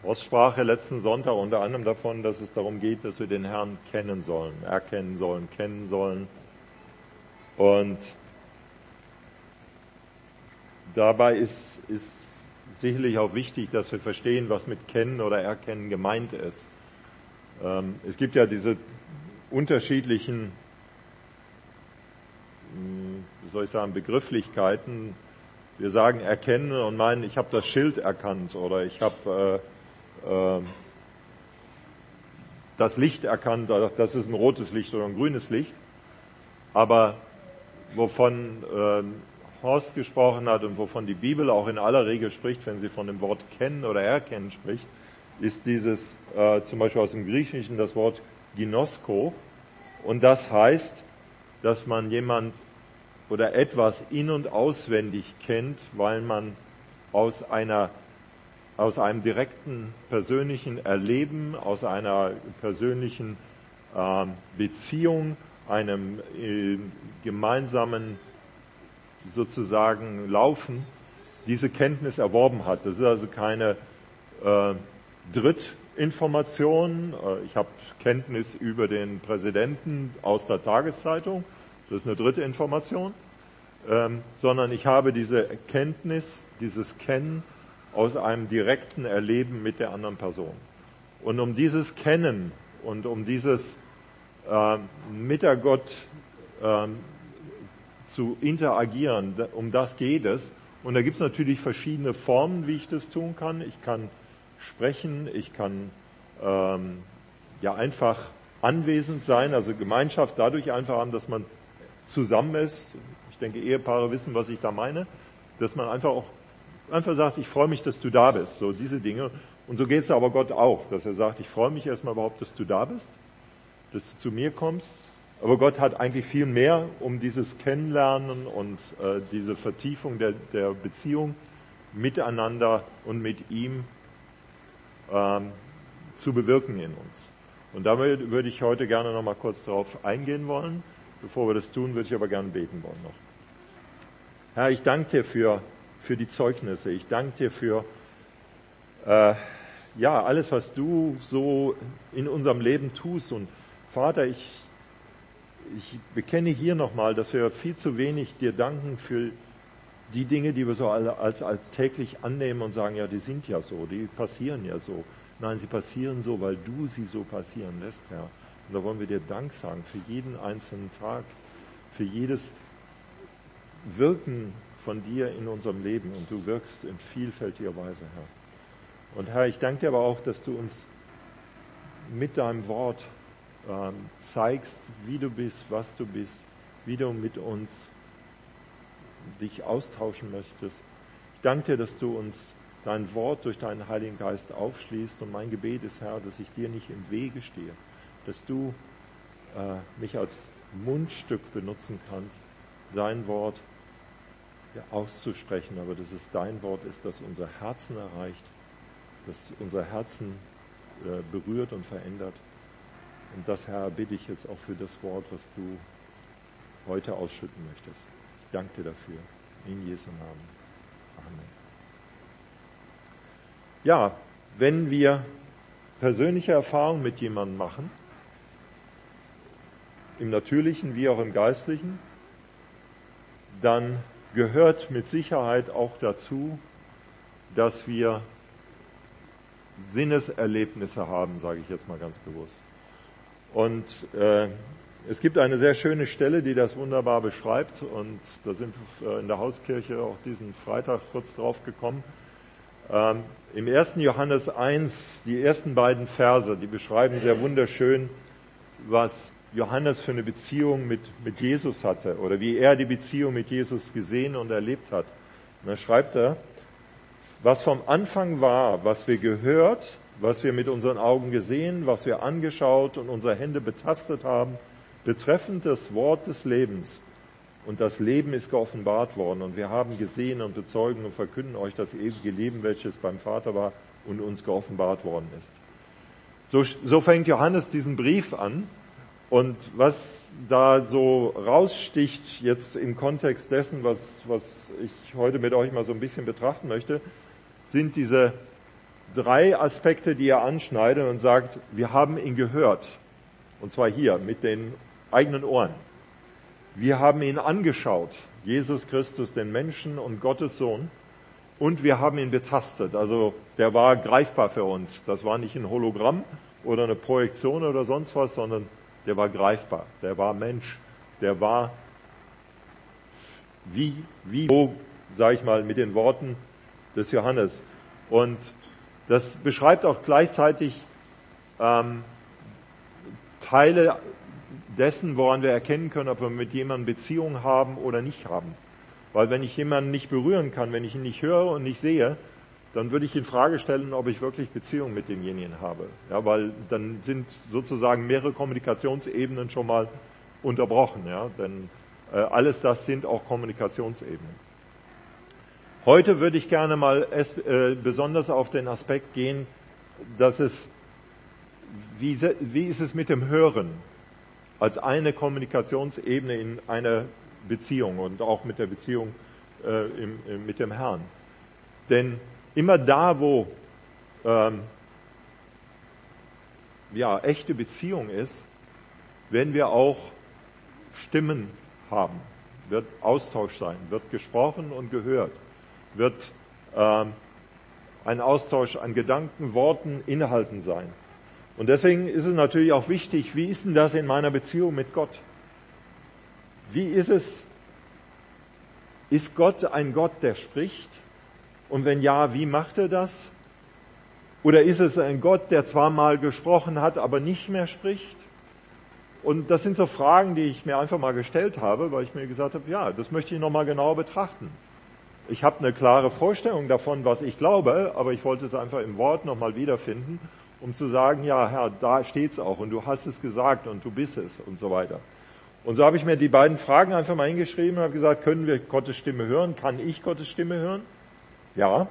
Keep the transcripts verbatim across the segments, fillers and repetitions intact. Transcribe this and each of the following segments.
Horst sprach ja letzten Sonntag unter anderem davon, dass es darum geht, dass wir den Herrn kennen sollen, erkennen sollen, kennen sollen. Und dabei ist, ist sicherlich auch wichtig, dass wir verstehen, was mit kennen oder erkennen gemeint ist. Ähm, es gibt ja diese unterschiedlichen, wie soll ich sagen, Begrifflichkeiten. Wir sagen erkennen und meinen, ich habe das Schild erkannt oder ich habe äh, äh, das Licht erkannt, das ist ein rotes Licht oder ein grünes Licht. Aber wovon äh, Horst gesprochen hat und wovon die Bibel auch in aller Regel spricht, wenn sie von dem Wort kennen oder erkennen spricht, ist dieses, äh, zum Beispiel aus dem Griechischen, das Wort Ginosko. Und das heißt, dass man jemand oder etwas in- und auswendig kennt, weil man aus einer, aus einem direkten persönlichen Erleben, aus einer persönlichen äh, Beziehung, einem äh, gemeinsamen sozusagen Laufen, diese Kenntnis erworben hat. Das ist also keine äh, Drittinformation. Äh, ich habe Kenntnis über den Präsidenten aus der Tageszeitung. Das ist eine dritte Information, ähm, sondern ich habe diese Kenntnis, dieses Kennen aus einem direkten Erleben mit der anderen Person. Und um dieses Kennen und um dieses äh, mit der Gott äh, zu interagieren, um das geht es. Und da gibt es natürlich verschiedene Formen, wie ich das tun kann. Ich kann sprechen, ich kann ähm, ja einfach anwesend sein, also Gemeinschaft dadurch einfach haben, dass man zusammen ist. Ich denke, Ehepaare wissen, was ich da meine, dass man einfach auch einfach sagt, ich freue mich, dass du da bist, so diese Dinge. Und so geht es aber Gott auch, dass er sagt, ich freue mich erstmal überhaupt, dass du da bist, dass du zu mir kommst. Aber Gott hat eigentlich viel mehr, um dieses Kennenlernen und äh, diese Vertiefung der, der Beziehung miteinander und mit ihm ähm, zu bewirken in uns. Und damit würde ich heute gerne noch mal kurz darauf eingehen wollen. Bevor wir das tun, würde ich aber gerne beten wollen noch. Herr, ich danke dir für, für die Zeugnisse. Ich danke dir für äh, ja, alles, was du so in unserem Leben tust. Und Vater, ich, ich bekenne hier nochmal, dass wir viel zu wenig dir danken für die Dinge, die wir so als alltäglich annehmen und sagen, ja, die sind ja so, die passieren ja so. Nein, sie passieren so, weil du sie so passieren lässt, Herr. Und da wollen wir dir Dank sagen für jeden einzelnen Tag, für jedes Wirken von dir in unserem Leben. Und du wirkst in vielfältiger Weise, Herr. Und Herr, ich danke dir aber auch, dass du uns mit deinem Wort ähm, zeigst, wie du bist, was du bist, wie du mit uns dich austauschen möchtest. Ich danke dir, dass du uns dein Wort durch deinen Heiligen Geist aufschließt. Und mein Gebet ist, Herr, dass ich dir nicht im Wege stehe, dass du äh, mich als Mundstück benutzen kannst, dein Wort ja, auszusprechen, aber dass es dein Wort ist, das unser Herzen erreicht, das unser Herzen äh, berührt und verändert. Und das, Herr, bitte ich jetzt auch für das Wort, was du heute ausschütten möchtest. Ich danke dir dafür. In Jesu Namen. Amen. Ja, wenn wir persönliche Erfahrungen mit jemandem machen, im Natürlichen wie auch im Geistlichen, dann gehört mit Sicherheit auch dazu, dass wir Sinneserlebnisse haben, sage ich jetzt mal ganz bewusst. Und äh, es gibt eine sehr schöne Stelle, die das wunderbar beschreibt, und da sind wir in der Hauskirche auch diesen Freitag kurz drauf gekommen. Ähm, Im ersten Johannes eins, die ersten beiden Verse, die beschreiben sehr wunderschön, was Johannes für eine Beziehung mit, mit Jesus hatte oder wie er die Beziehung mit Jesus gesehen und erlebt hat. Und da schreibt er, was vom Anfang war, was wir gehört, was wir mit unseren Augen gesehen, was wir angeschaut und unsere Hände betastet haben, betreffend das Wort des Lebens. Und das Leben ist geoffenbart worden und wir haben gesehen und bezeugen und verkünden euch das ewige Leben, welches beim Vater war und uns geoffenbart worden ist. So, so fängt Johannes diesen Brief an. Und was da so raussticht jetzt im Kontext dessen, was, was ich heute mit euch mal so ein bisschen betrachten möchte, sind diese drei Aspekte, die er anschneidet und sagt, wir haben ihn gehört. Und zwar hier, mit den eigenen Ohren. Wir haben ihn angeschaut, Jesus Christus, den Menschen und Gottes Sohn. Und wir haben ihn betastet. Also der war greifbar für uns. Das war nicht ein Hologramm oder eine Projektion oder sonst was, sondern der war greifbar. Der war Mensch. Der war wie, wie, so, sage ich mal, mit den Worten des Johannes. Und das beschreibt auch gleichzeitig ähm, Teile dessen, woran wir erkennen können, ob wir mit jemandem Beziehung haben oder nicht haben. Weil wenn ich jemanden nicht berühren kann, wenn ich ihn nicht höre und nicht sehe, dann würde ich in Frage stellen, ob ich wirklich Beziehung mit demjenigen habe. Ja, weil dann sind sozusagen mehrere Kommunikationsebenen schon mal unterbrochen. Ja, denn äh, alles das sind auch Kommunikationsebenen. Heute würde ich gerne mal es, äh, besonders auf den Aspekt gehen, dass es, wie, wie ist es mit dem Hören als eine Kommunikationsebene in einer Beziehung und auch mit der Beziehung äh, im, im, mit dem Herrn. Denn immer da, wo ähm, ja, echte Beziehung ist, werden wir auch Stimmen haben, wird Austausch sein, wird gesprochen und gehört, wird ähm, ein Austausch an Gedanken, Worten, Inhalten sein. Und deswegen ist es natürlich auch wichtig, wie ist denn das in meiner Beziehung mit Gott? Wie ist es, ist Gott ein Gott, der spricht? Und wenn ja, wie macht er das? Oder ist es ein Gott, der zwar mal gesprochen hat, aber nicht mehr spricht? Und das sind so Fragen, die ich mir einfach mal gestellt habe, weil ich mir gesagt habe, ja, das möchte ich nochmal genauer betrachten. Ich habe eine klare Vorstellung davon, was ich glaube, aber ich wollte es einfach im Wort nochmal wiederfinden, um zu sagen, ja, Herr, da steht's auch und du hast es gesagt und du bist es und so weiter. Und so habe ich mir die beiden Fragen einfach mal hingeschrieben und habe gesagt, können wir Gottes Stimme hören? Kann ich Gottes Stimme hören? Ja.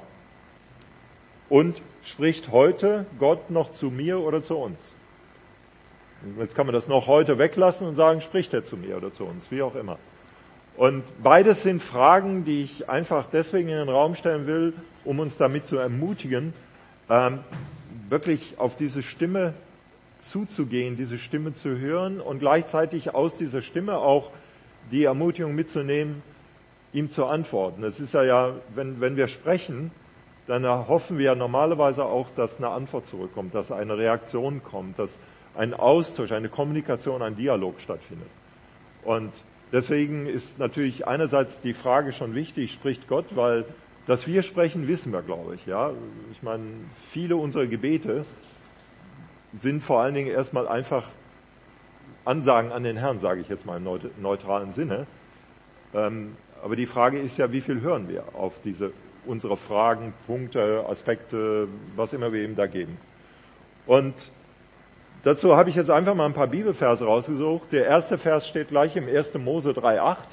Und spricht heute Gott noch zu mir oder zu uns? Jetzt kann man das noch heute weglassen und sagen, spricht er zu mir oder zu uns, wie auch immer. Und beides sind Fragen, die ich einfach deswegen in den Raum stellen will, um uns damit zu ermutigen, ähm, wirklich auf diese Stimme zuzugehen, diese Stimme zu hören und gleichzeitig aus dieser Stimme auch die Ermutigung mitzunehmen, ihm zu antworten. Es ist ja, ja wenn, wenn wir sprechen, dann hoffen wir ja normalerweise auch, dass eine Antwort zurückkommt, dass eine Reaktion kommt, dass ein Austausch, eine Kommunikation, ein Dialog stattfindet. Und deswegen ist natürlich einerseits die Frage schon wichtig, spricht Gott, weil dass wir sprechen, wissen wir, glaube ich. Ja, ich meine, viele unserer Gebete sind vor allen Dingen erstmal einfach Ansagen an den Herrn, sage ich jetzt mal im neutralen Sinne. Ähm, aber die Frage ist ja, wie viel hören wir auf diese unsere Fragen, Punkte, Aspekte, was immer wir ihm da geben. Und dazu habe ich jetzt einfach mal ein paar Bibelverse rausgesucht. Der erste Vers steht gleich im ersten Mose drei acht.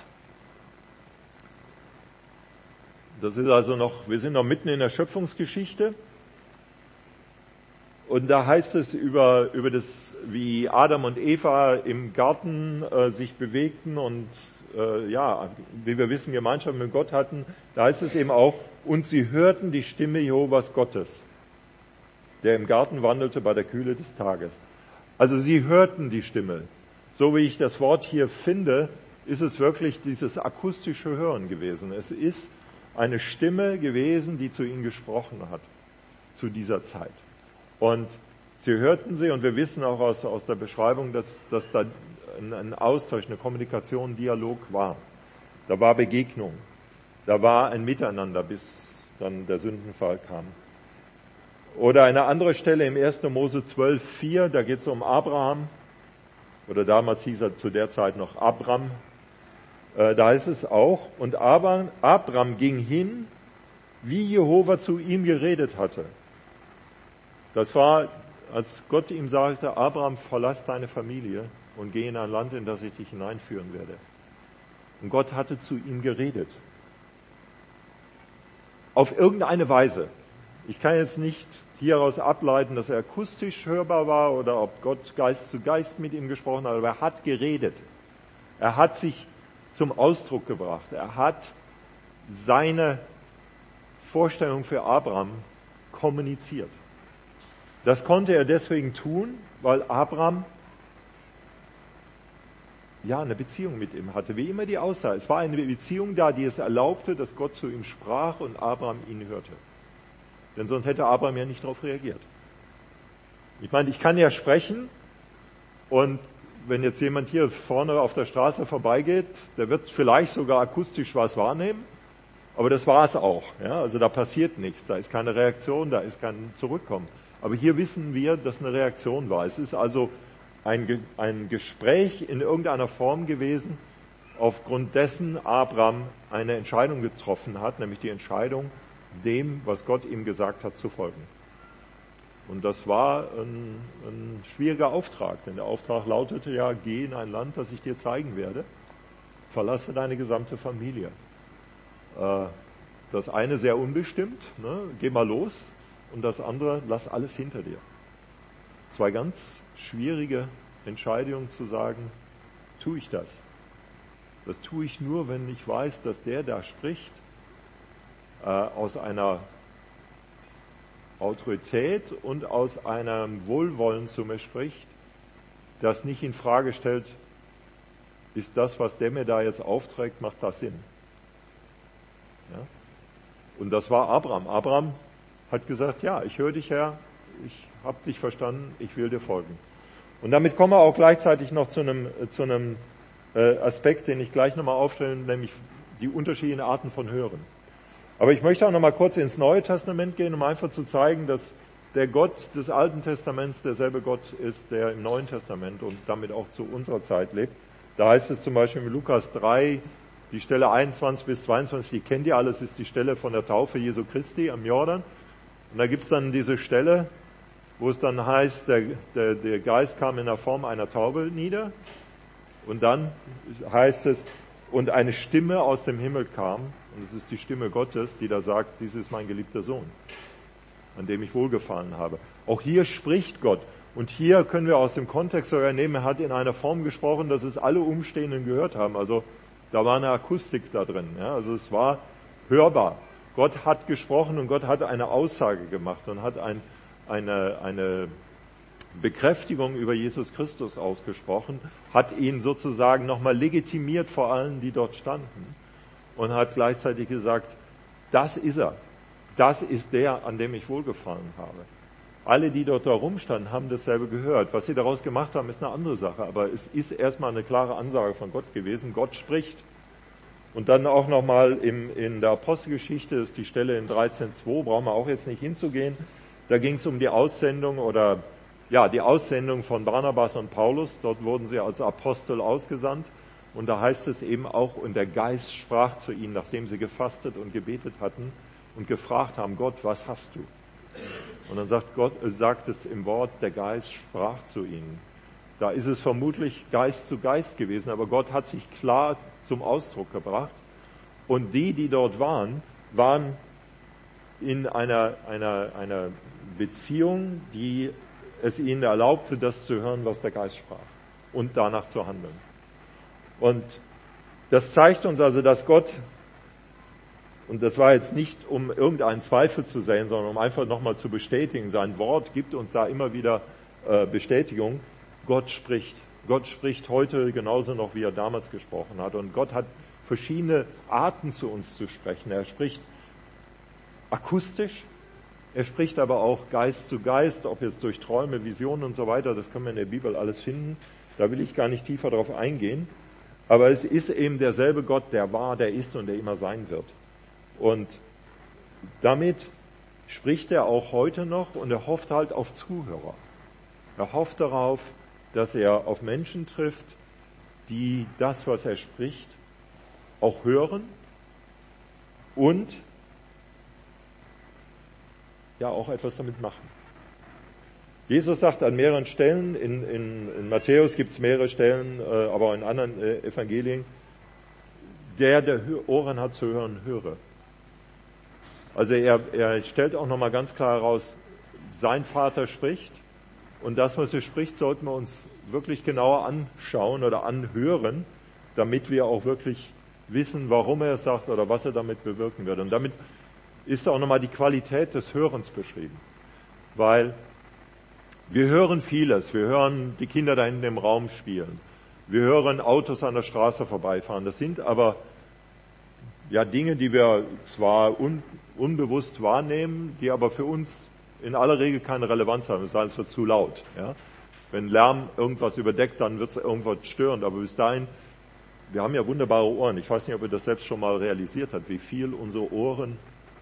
Das ist also noch, wir sind noch mitten in der Schöpfungsgeschichte. Und da heißt es über, über das, wie Adam und Eva im Garten äh, sich bewegten und äh, ja, wie wir wissen, Gemeinschaft mit Gott hatten. Da heißt es eben auch, und sie hörten die Stimme Jehovas Gottes, der im Garten wandelte bei der Kühle des Tages. Also sie hörten die Stimme. So wie ich das Wort hier finde, ist es wirklich dieses akustische Hören gewesen. Es ist eine Stimme gewesen, die zu ihnen gesprochen hat, zu dieser Zeit. Und sie hörten sie, und wir wissen auch aus, aus der Beschreibung, dass, dass da ein, ein Austausch, eine Kommunikation, ein Dialog war. Da war Begegnung. Da war ein Miteinander, bis dann der Sündenfall kam. Oder eine andere Stelle im ersten Mose zwölf vier, da geht es um Abraham. Oder damals hieß er zu der Zeit noch Abram. Da heißt es auch, und Abram ging hin, wie Jehova zu ihm geredet hatte. Das war, als Gott ihm sagte, Abraham, verlass deine Familie und geh in ein Land, in das ich dich hineinführen werde. Und Gott hatte zu ihm geredet. Auf irgendeine Weise. Ich kann jetzt nicht hieraus ableiten, dass er akustisch hörbar war oder ob Gott Geist zu Geist mit ihm gesprochen hat, aber er hat geredet. Er hat sich zum Ausdruck gebracht. Er hat seine Vorstellung für Abraham kommuniziert. Das konnte er deswegen tun, weil Abraham ja eine Beziehung mit ihm hatte, wie immer die aussah. Es war eine Beziehung da, die es erlaubte, dass Gott zu ihm sprach und Abraham ihn hörte. Denn sonst hätte Abraham ja nicht darauf reagiert. Ich meine, ich kann ja sprechen und wenn jetzt jemand hier vorne auf der Straße vorbeigeht, der wird vielleicht sogar akustisch was wahrnehmen, aber das war es auch. Ja? Also da passiert nichts, da ist keine Reaktion, da ist kein Zurückkommen. Aber hier wissen wir, dass eine Reaktion war. Es ist also ein, ein Gespräch in irgendeiner Form gewesen, aufgrund dessen Abraham eine Entscheidung getroffen hat, nämlich die Entscheidung, dem, was Gott ihm gesagt hat, zu folgen. Und das war ein, ein schwieriger Auftrag, denn der Auftrag lautete ja, geh in ein Land, das ich dir zeigen werde, verlasse deine gesamte Familie. Das eine sehr unbestimmt, ne? Geh mal los, und das andere, lass alles hinter dir. Zwei ganz schwierige Entscheidungen zu sagen, tue ich das? Das tue ich nur, wenn ich weiß, dass der da spricht, äh, aus einer Autorität und aus einem Wohlwollen zu mir spricht, das nicht in Frage stellt, ist das, was der mir da jetzt aufträgt, macht das Sinn? Ja? Und das war Abraham. Abraham hat gesagt, ja, ich höre dich, Herr, ich habe dich verstanden, ich will dir folgen. Und damit kommen wir auch gleichzeitig noch zu einem, zu einem äh, Aspekt, den ich gleich nochmal aufstellen, nämlich die unterschiedlichen Arten von Hören. Aber ich möchte auch nochmal kurz ins Neue Testament gehen, um einfach zu zeigen, dass der Gott des Alten Testaments derselbe Gott ist, der im Neuen Testament und damit auch zu unserer Zeit lebt. Da heißt es zum Beispiel in Lukas drei, die Stelle einundzwanzig bis zweiundzwanzig, die kennt ihr alles, ist die Stelle von der Taufe Jesu Christi am Jordan. Und da gibt's dann diese Stelle, wo es dann heißt, der, der, der Geist kam in der Form einer Taube nieder. Und dann heißt es, und eine Stimme aus dem Himmel kam, und es ist die Stimme Gottes, die da sagt, dies ist mein geliebter Sohn, an dem ich wohlgefallen habe. Auch hier spricht Gott. Und hier können wir aus dem Kontext sogar nehmen, er hat in einer Form gesprochen, dass es alle Umstehenden gehört haben. Also da war eine Akustik da drin. Ja? Also es war hörbar. Gott hat gesprochen und Gott hat eine Aussage gemacht und hat ein, eine, eine Bekräftigung über Jesus Christus ausgesprochen, hat ihn sozusagen nochmal legitimiert vor allen, die dort standen und hat gleichzeitig gesagt, das ist er, das ist der, an dem ich wohlgefallen habe. Alle, die dort da rumstanden, haben dasselbe gehört. Was sie daraus gemacht haben, ist eine andere Sache, aber es ist erstmal eine klare Ansage von Gott gewesen, Gott spricht. Und dann auch nochmal in der Apostelgeschichte, ist die Stelle in dreizehn zwei, brauchen wir auch jetzt nicht hinzugehen. Da ging es um die Aussendung oder ja die Aussendung von Barnabas und Paulus. Dort wurden sie als Apostel ausgesandt. Und da heißt es eben auch, und der Geist sprach zu ihnen, nachdem sie gefastet und gebetet hatten und gefragt haben, Gott, was hast du? Und dann sagt Gott, sagt es im Wort, der Geist sprach zu ihnen. Da ist es vermutlich Geist zu Geist gewesen, aber Gott hat sich klar zum Ausdruck gebracht. Und die, die dort waren, waren in einer, einer, einer Beziehung, die es ihnen erlaubte, das zu hören, was der Geist sprach und danach zu handeln. Und das zeigt uns also, dass Gott, und das war jetzt nicht, um irgendeinen Zweifel zu sehen, sondern um einfach nochmal zu bestätigen, sein Wort gibt uns da immer wieder äh, Bestätigung, Gott spricht. Gott spricht heute genauso noch, wie er damals gesprochen hat. Und Gott hat verschiedene Arten zu uns zu sprechen. Er spricht akustisch, er spricht aber auch Geist zu Geist, ob jetzt durch Träume, Visionen und so weiter, das können wir in der Bibel alles finden. Da will ich gar nicht tiefer drauf eingehen. Aber es ist eben derselbe Gott, der war, der ist und der immer sein wird. Und damit spricht er auch heute noch und er hofft halt auf Zuhörer. Er hofft darauf, dass er auf Menschen trifft, die das, was er spricht, auch hören und ja auch etwas damit machen. Jesus sagt an mehreren Stellen, in, in, in Matthäus gibt es mehrere Stellen, äh, aber auch in anderen äh, Evangelien, der, der Ohren hat zu hören, höre. Also er, er stellt auch nochmal ganz klar heraus, sein Vater spricht und das, was er spricht, sollten wir uns wirklich genauer anschauen oder anhören, damit wir auch wirklich wissen, warum er es sagt oder was er damit bewirken wird. Und damit ist auch nochmal die Qualität des Hörens beschrieben. Weil wir hören vieles. Wir hören die Kinder da hinten im Raum spielen. Wir hören Autos an der Straße vorbeifahren. Das sind aber ja Dinge, die wir zwar un, unbewusst wahrnehmen, die aber für uns in aller Regel keine Relevanz haben. Es sei denn, es wird zu laut. Ja? Wenn Lärm irgendwas überdeckt, dann wird es irgendwas störend. Aber bis dahin, wir haben ja wunderbare Ohren. Ich weiß nicht, ob ihr das selbst schon mal realisiert habt, wie viel unsere Ohren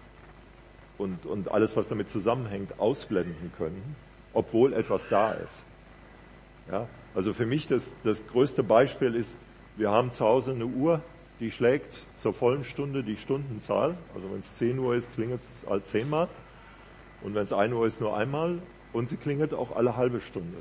und, und alles, was damit zusammenhängt, ausblenden können, obwohl etwas da ist. Ja? Also für mich das, das größte Beispiel ist, wir haben zu Hause eine Uhr, die schlägt zur vollen Stunde die Stundenzahl. Also wenn es zehn Uhr ist, klingelt es halt zehnmal. Und wenn es ein Uhr ist, nur einmal. Und sie klingelt auch alle halbe Stunde.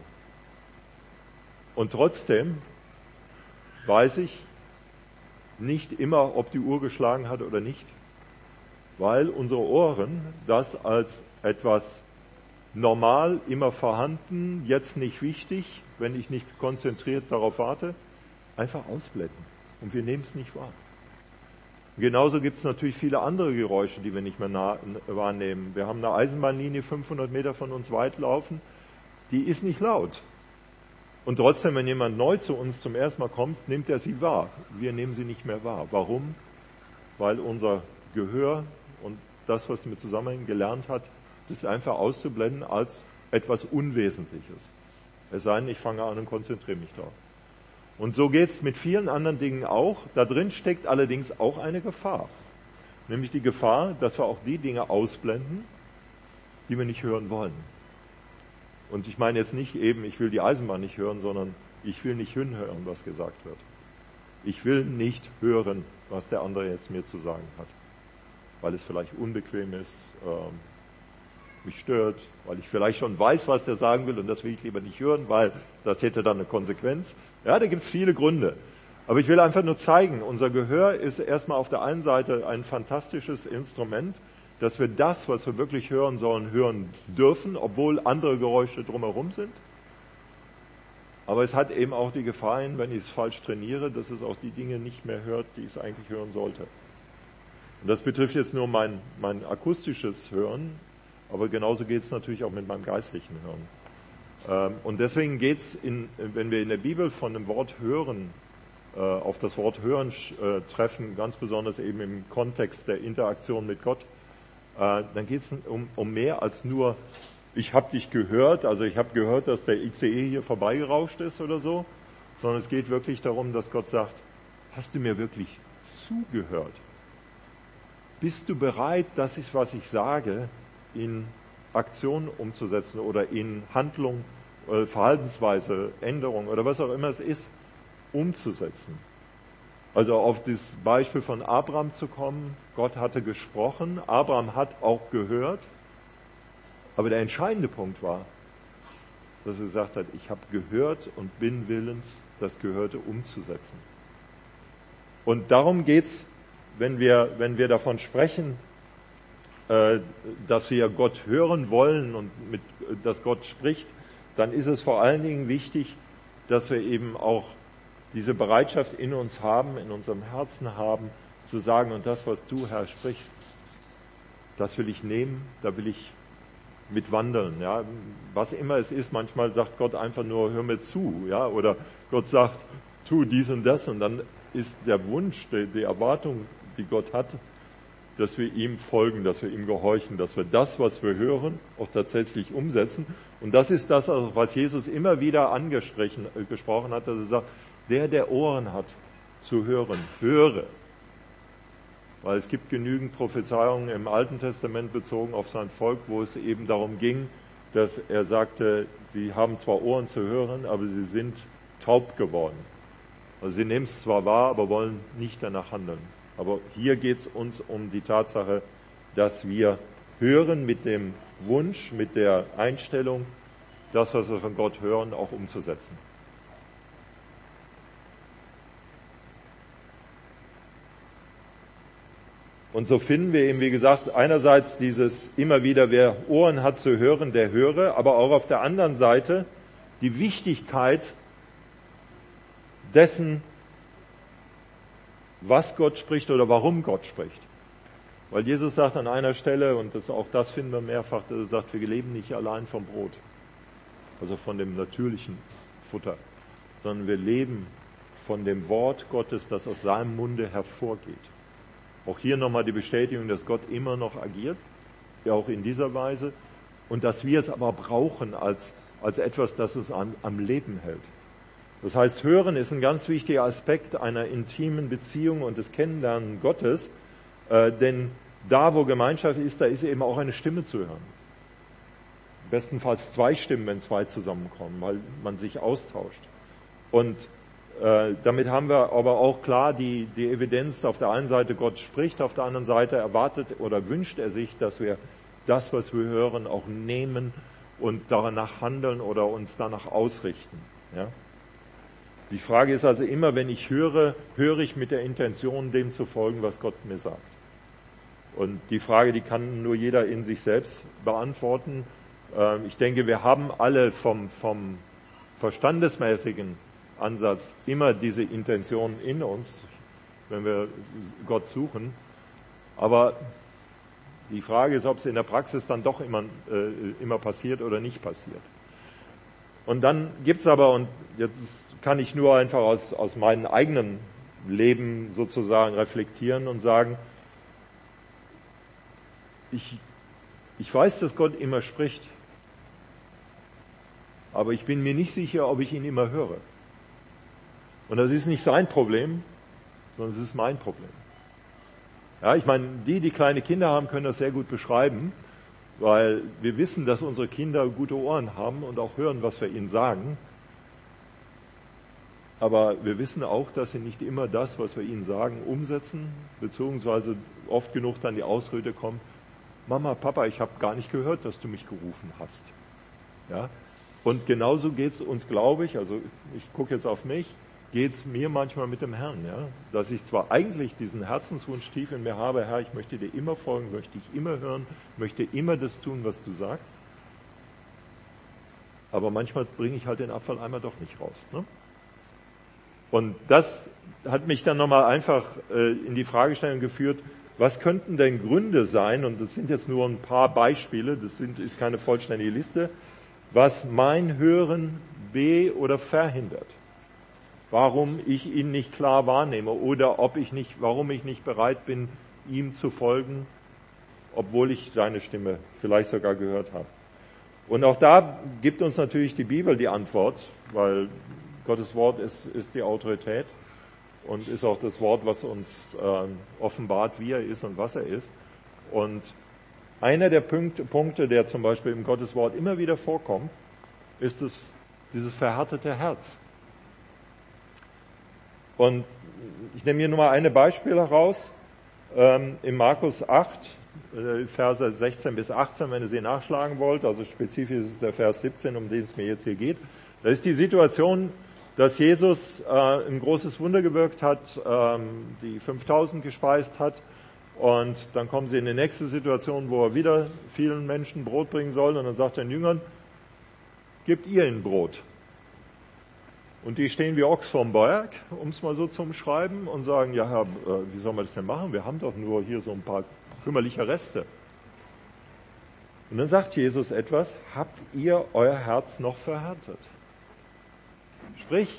Und trotzdem weiß ich nicht immer, ob die Uhr geschlagen hat oder nicht. Weil unsere Ohren das als etwas normal, immer vorhanden, jetzt nicht wichtig, wenn ich nicht konzentriert darauf warte, einfach ausblenden. Und wir nehmen es nicht wahr. Genauso gibt es natürlich viele andere Geräusche, die wir nicht mehr nah, wahrnehmen. Wir haben eine Eisenbahnlinie fünfhundert Meter von uns weit laufen, die ist nicht laut. Und trotzdem, wenn jemand neu zu uns zum ersten Mal kommt, nimmt er sie wahr. Wir nehmen sie nicht mehr wahr. Warum? Weil unser Gehör und das, was damit zusammenhängt, gelernt hat, das einfach auszublenden als etwas Unwesentliches. Es sei denn, ich fange an und konzentriere mich darauf. Und so geht es mit vielen anderen Dingen auch. Da drin steckt allerdings auch eine Gefahr. Nämlich die Gefahr, dass wir auch die Dinge ausblenden, die wir nicht hören wollen. Und ich meine jetzt nicht eben, ich will die Eisenbahn nicht hören, sondern ich will nicht hinhören, was gesagt wird. Ich will nicht hören, was der andere jetzt mir zu sagen hat. Weil es vielleicht unbequem ist, ähm, mich stört, weil ich vielleicht schon weiß, was der sagen will und das will ich lieber nicht hören, weil das hätte dann eine Konsequenz. Ja, da gibt es viele Gründe. Aber ich will einfach nur zeigen, unser Gehör ist erstmal auf der einen Seite ein fantastisches Instrument, dass wir das, was wir wirklich hören sollen, hören dürfen, obwohl andere Geräusche drumherum sind. Aber es hat eben auch die Gefahr, wenn ich es falsch trainiere, dass es auch die Dinge nicht mehr hört, die es eigentlich hören sollte. Und das betrifft jetzt nur mein, mein akustisches Hören, aber genauso geht es natürlich auch mit meinem geistlichen Hören. Und deswegen geht es, wenn wir in der Bibel von dem Wort Hören auf das Wort Hören treffen, ganz besonders eben im Kontext der Interaktion mit Gott, dann geht es um, um mehr als nur, ich habe dich gehört, also ich habe gehört, dass der I C E hier vorbeigerauscht ist oder so, sondern es geht wirklich darum, dass Gott sagt, hast du mir wirklich zugehört? Bist du bereit, das ist, was ich sage, in Aktion umzusetzen oder in Handlung, äh, Verhaltensweise, Änderung oder was auch immer es ist, umzusetzen. Also auf das Beispiel von Abraham zu kommen, Gott hatte gesprochen, Abraham hat auch gehört, aber der entscheidende Punkt war, dass er gesagt hat, ich habe gehört und bin willens, das Gehörte umzusetzen. Und darum geht's, wenn wir, wenn wir davon sprechen, dass wir Gott hören wollen und mit, dass Gott spricht, dann ist es vor allen Dingen wichtig, dass wir eben auch diese Bereitschaft in uns haben, in unserem Herzen haben, zu sagen, und das, was du, Herr, sprichst, das will ich nehmen, da will ich mit wandeln. Ja. Was immer es ist, manchmal sagt Gott einfach nur, hör mir zu, ja, oder Gott sagt, tu dies und das, und dann ist der Wunsch, die, die Erwartung, die Gott hat, dass wir ihm folgen, dass wir ihm gehorchen, dass wir das, was wir hören, auch tatsächlich umsetzen. Und das ist das, was Jesus immer wieder angesprochen hat, dass er sagt, der, der Ohren hat, zu hören, höre. Weil es gibt genügend Prophezeiungen im Alten Testament bezogen auf sein Volk, wo es eben darum ging, dass er sagte, sie haben zwar Ohren zu hören, aber sie sind taub geworden. Also sie nehmen es zwar wahr, aber wollen nicht danach handeln. Aber hier geht es uns um die Tatsache, dass wir hören mit dem Wunsch, mit der Einstellung, das, was wir von Gott hören, auch umzusetzen. Und so finden wir eben, wie gesagt, einerseits dieses immer wieder, wer Ohren hat zu hören, der höre, aber auch auf der anderen Seite die Wichtigkeit dessen, was Gott spricht oder warum Gott spricht. Weil Jesus sagt an einer Stelle, und das, auch das finden wir mehrfach, dass er sagt, wir leben nicht allein vom Brot, also von dem natürlichen Futter, sondern wir leben von dem Wort Gottes, das aus seinem Munde hervorgeht. Auch hier nochmal die Bestätigung, dass Gott immer noch agiert, ja auch in dieser Weise, und dass wir es aber brauchen als, als etwas, das es an, am Leben hält. Das heißt, Hören ist ein ganz wichtiger Aspekt einer intimen Beziehung und des Kennenlernen Gottes, äh, denn da, wo Gemeinschaft ist, da ist eben auch eine Stimme zu hören. Bestenfalls zwei Stimmen, wenn zwei zusammenkommen, weil man sich austauscht. Und äh, damit haben wir aber auch klar die, die Evidenz, auf der einen Seite Gott spricht, auf der anderen Seite erwartet oder wünscht er sich, dass wir das, was wir hören, auch nehmen und danach handeln oder uns danach ausrichten. Ja? Die Frage ist also immer, wenn ich höre, höre ich mit der Intention, dem zu folgen, was Gott mir sagt. Und die Frage, die kann nur jeder in sich selbst beantworten. Ich denke, wir haben alle vom, vom verstandesmäßigen Ansatz immer diese Intention in uns, wenn wir Gott suchen. Aber die Frage ist, ob es in der Praxis dann doch immer, äh, immer passiert oder nicht passiert. Und dann gibt's aber, und jetzt kann ich nur einfach aus, aus meinem eigenen Leben sozusagen reflektieren und sagen, ich, ich weiß, dass Gott immer spricht, aber ich bin mir nicht sicher, ob ich ihn immer höre. Und das ist nicht sein Problem, sondern es ist mein Problem. Ja, ich meine, die, die kleine Kinder haben, können das sehr gut beschreiben, weil wir wissen, dass unsere Kinder gute Ohren haben und auch hören, was wir ihnen sagen. Aber wir wissen auch, dass sie nicht immer das, was wir ihnen sagen, umsetzen, beziehungsweise oft genug dann die Ausrede kommt, Mama, Papa, ich habe gar nicht gehört, dass du mich gerufen hast. Ja? Und genauso geht es uns, glaube ich, also ich gucke jetzt auf mich, geht es mir manchmal mit dem Herrn, ja? Dass ich zwar eigentlich diesen Herzenswunsch tief in mir habe, Herr, ich möchte dir immer folgen, möchte dich immer hören, möchte immer das tun, was du sagst, aber manchmal bringe ich halt den Abfalleimer doch nicht raus. Ne? Und das hat mich dann nochmal einfach äh, in die Fragestellung geführt, was könnten denn Gründe sein, und das sind jetzt nur ein paar Beispiele, das sind, ist keine vollständige Liste, was mein Hören be- oder verhindert. Warum ich ihn nicht klar wahrnehme oder ob ich nicht, warum ich nicht bereit bin, ihm zu folgen, obwohl ich seine Stimme vielleicht sogar gehört habe. Und auch da gibt uns natürlich die Bibel die Antwort, weil Gottes Wort ist, ist die Autorität und ist auch das Wort, was uns äh, offenbart, wie er ist und was er ist. Und einer der Punkte, Punkte, der zum Beispiel im Gottes Wort immer wieder vorkommt, ist es, dieses verhärtete Herz. Und ich nehme hier nur mal ein Beispiel heraus. Ähm, in Markus acht, äh, Verse sechzehn bis achtzehn, wenn ihr sie nachschlagen wollt, also spezifisch ist es der Vers siebzehn, um den es mir jetzt hier geht. Da ist die Situation, dass Jesus äh, ein großes Wunder gewirkt hat, ähm, die fünftausend gespeist hat. Und dann kommen sie in die nächste Situation, wo er wieder vielen Menschen Brot bringen soll. Und dann sagt er den Jüngern, gebt ihr ihnen Brot. Und die stehen wie Ochs vorm Berg, um es mal so zu umschreiben, und sagen, ja Herr, wie sollen wir das denn machen? Wir haben doch nur hier so ein paar kümmerliche Reste. Und dann sagt Jesus etwas, habt ihr euer Herz noch verhärtet? Sprich,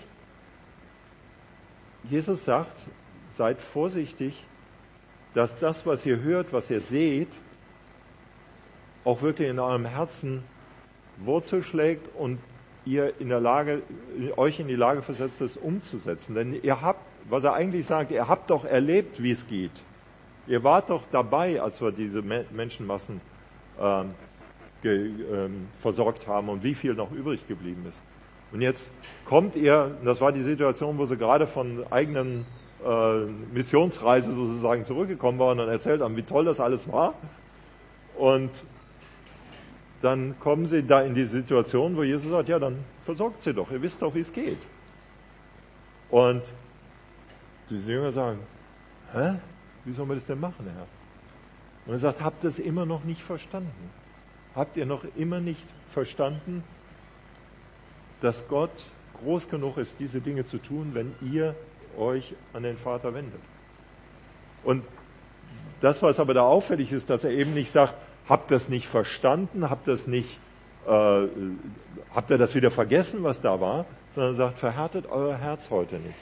Jesus sagt, seid vorsichtig, dass das, was ihr hört, was ihr seht, auch wirklich in eurem Herzen Wurzel schlägt und ihr in der Lage, euch in die Lage versetzt, das umzusetzen. Denn ihr habt, was er eigentlich sagt, ihr habt doch erlebt, wie es geht. Ihr wart doch dabei, als wir diese Menschenmassen ähm, ge, ähm, versorgt haben und wie viel noch übrig geblieben ist. Und jetzt kommt ihr, das war die Situation, wo sie gerade von eigenen äh, Missionsreise sozusagen zurückgekommen waren und erzählt haben, wie toll das alles war. Und dann kommen sie da in die Situation, wo Jesus sagt, ja, dann versorgt sie doch, ihr wisst doch, wie es geht. Und diese Jünger sagen, hä? Wie sollen wir das denn machen, Herr? Und er sagt, habt ihr es immer noch nicht verstanden? Habt ihr noch immer nicht verstanden, dass Gott groß genug ist, diese Dinge zu tun, wenn ihr euch an den Vater wendet? Und das, was aber da auffällig ist, dass er eben nicht sagt, habt das nicht verstanden, habt das nicht, äh, habt ihr das wieder vergessen, was da war, sondern sagt, verhärtet euer Herz heute nicht.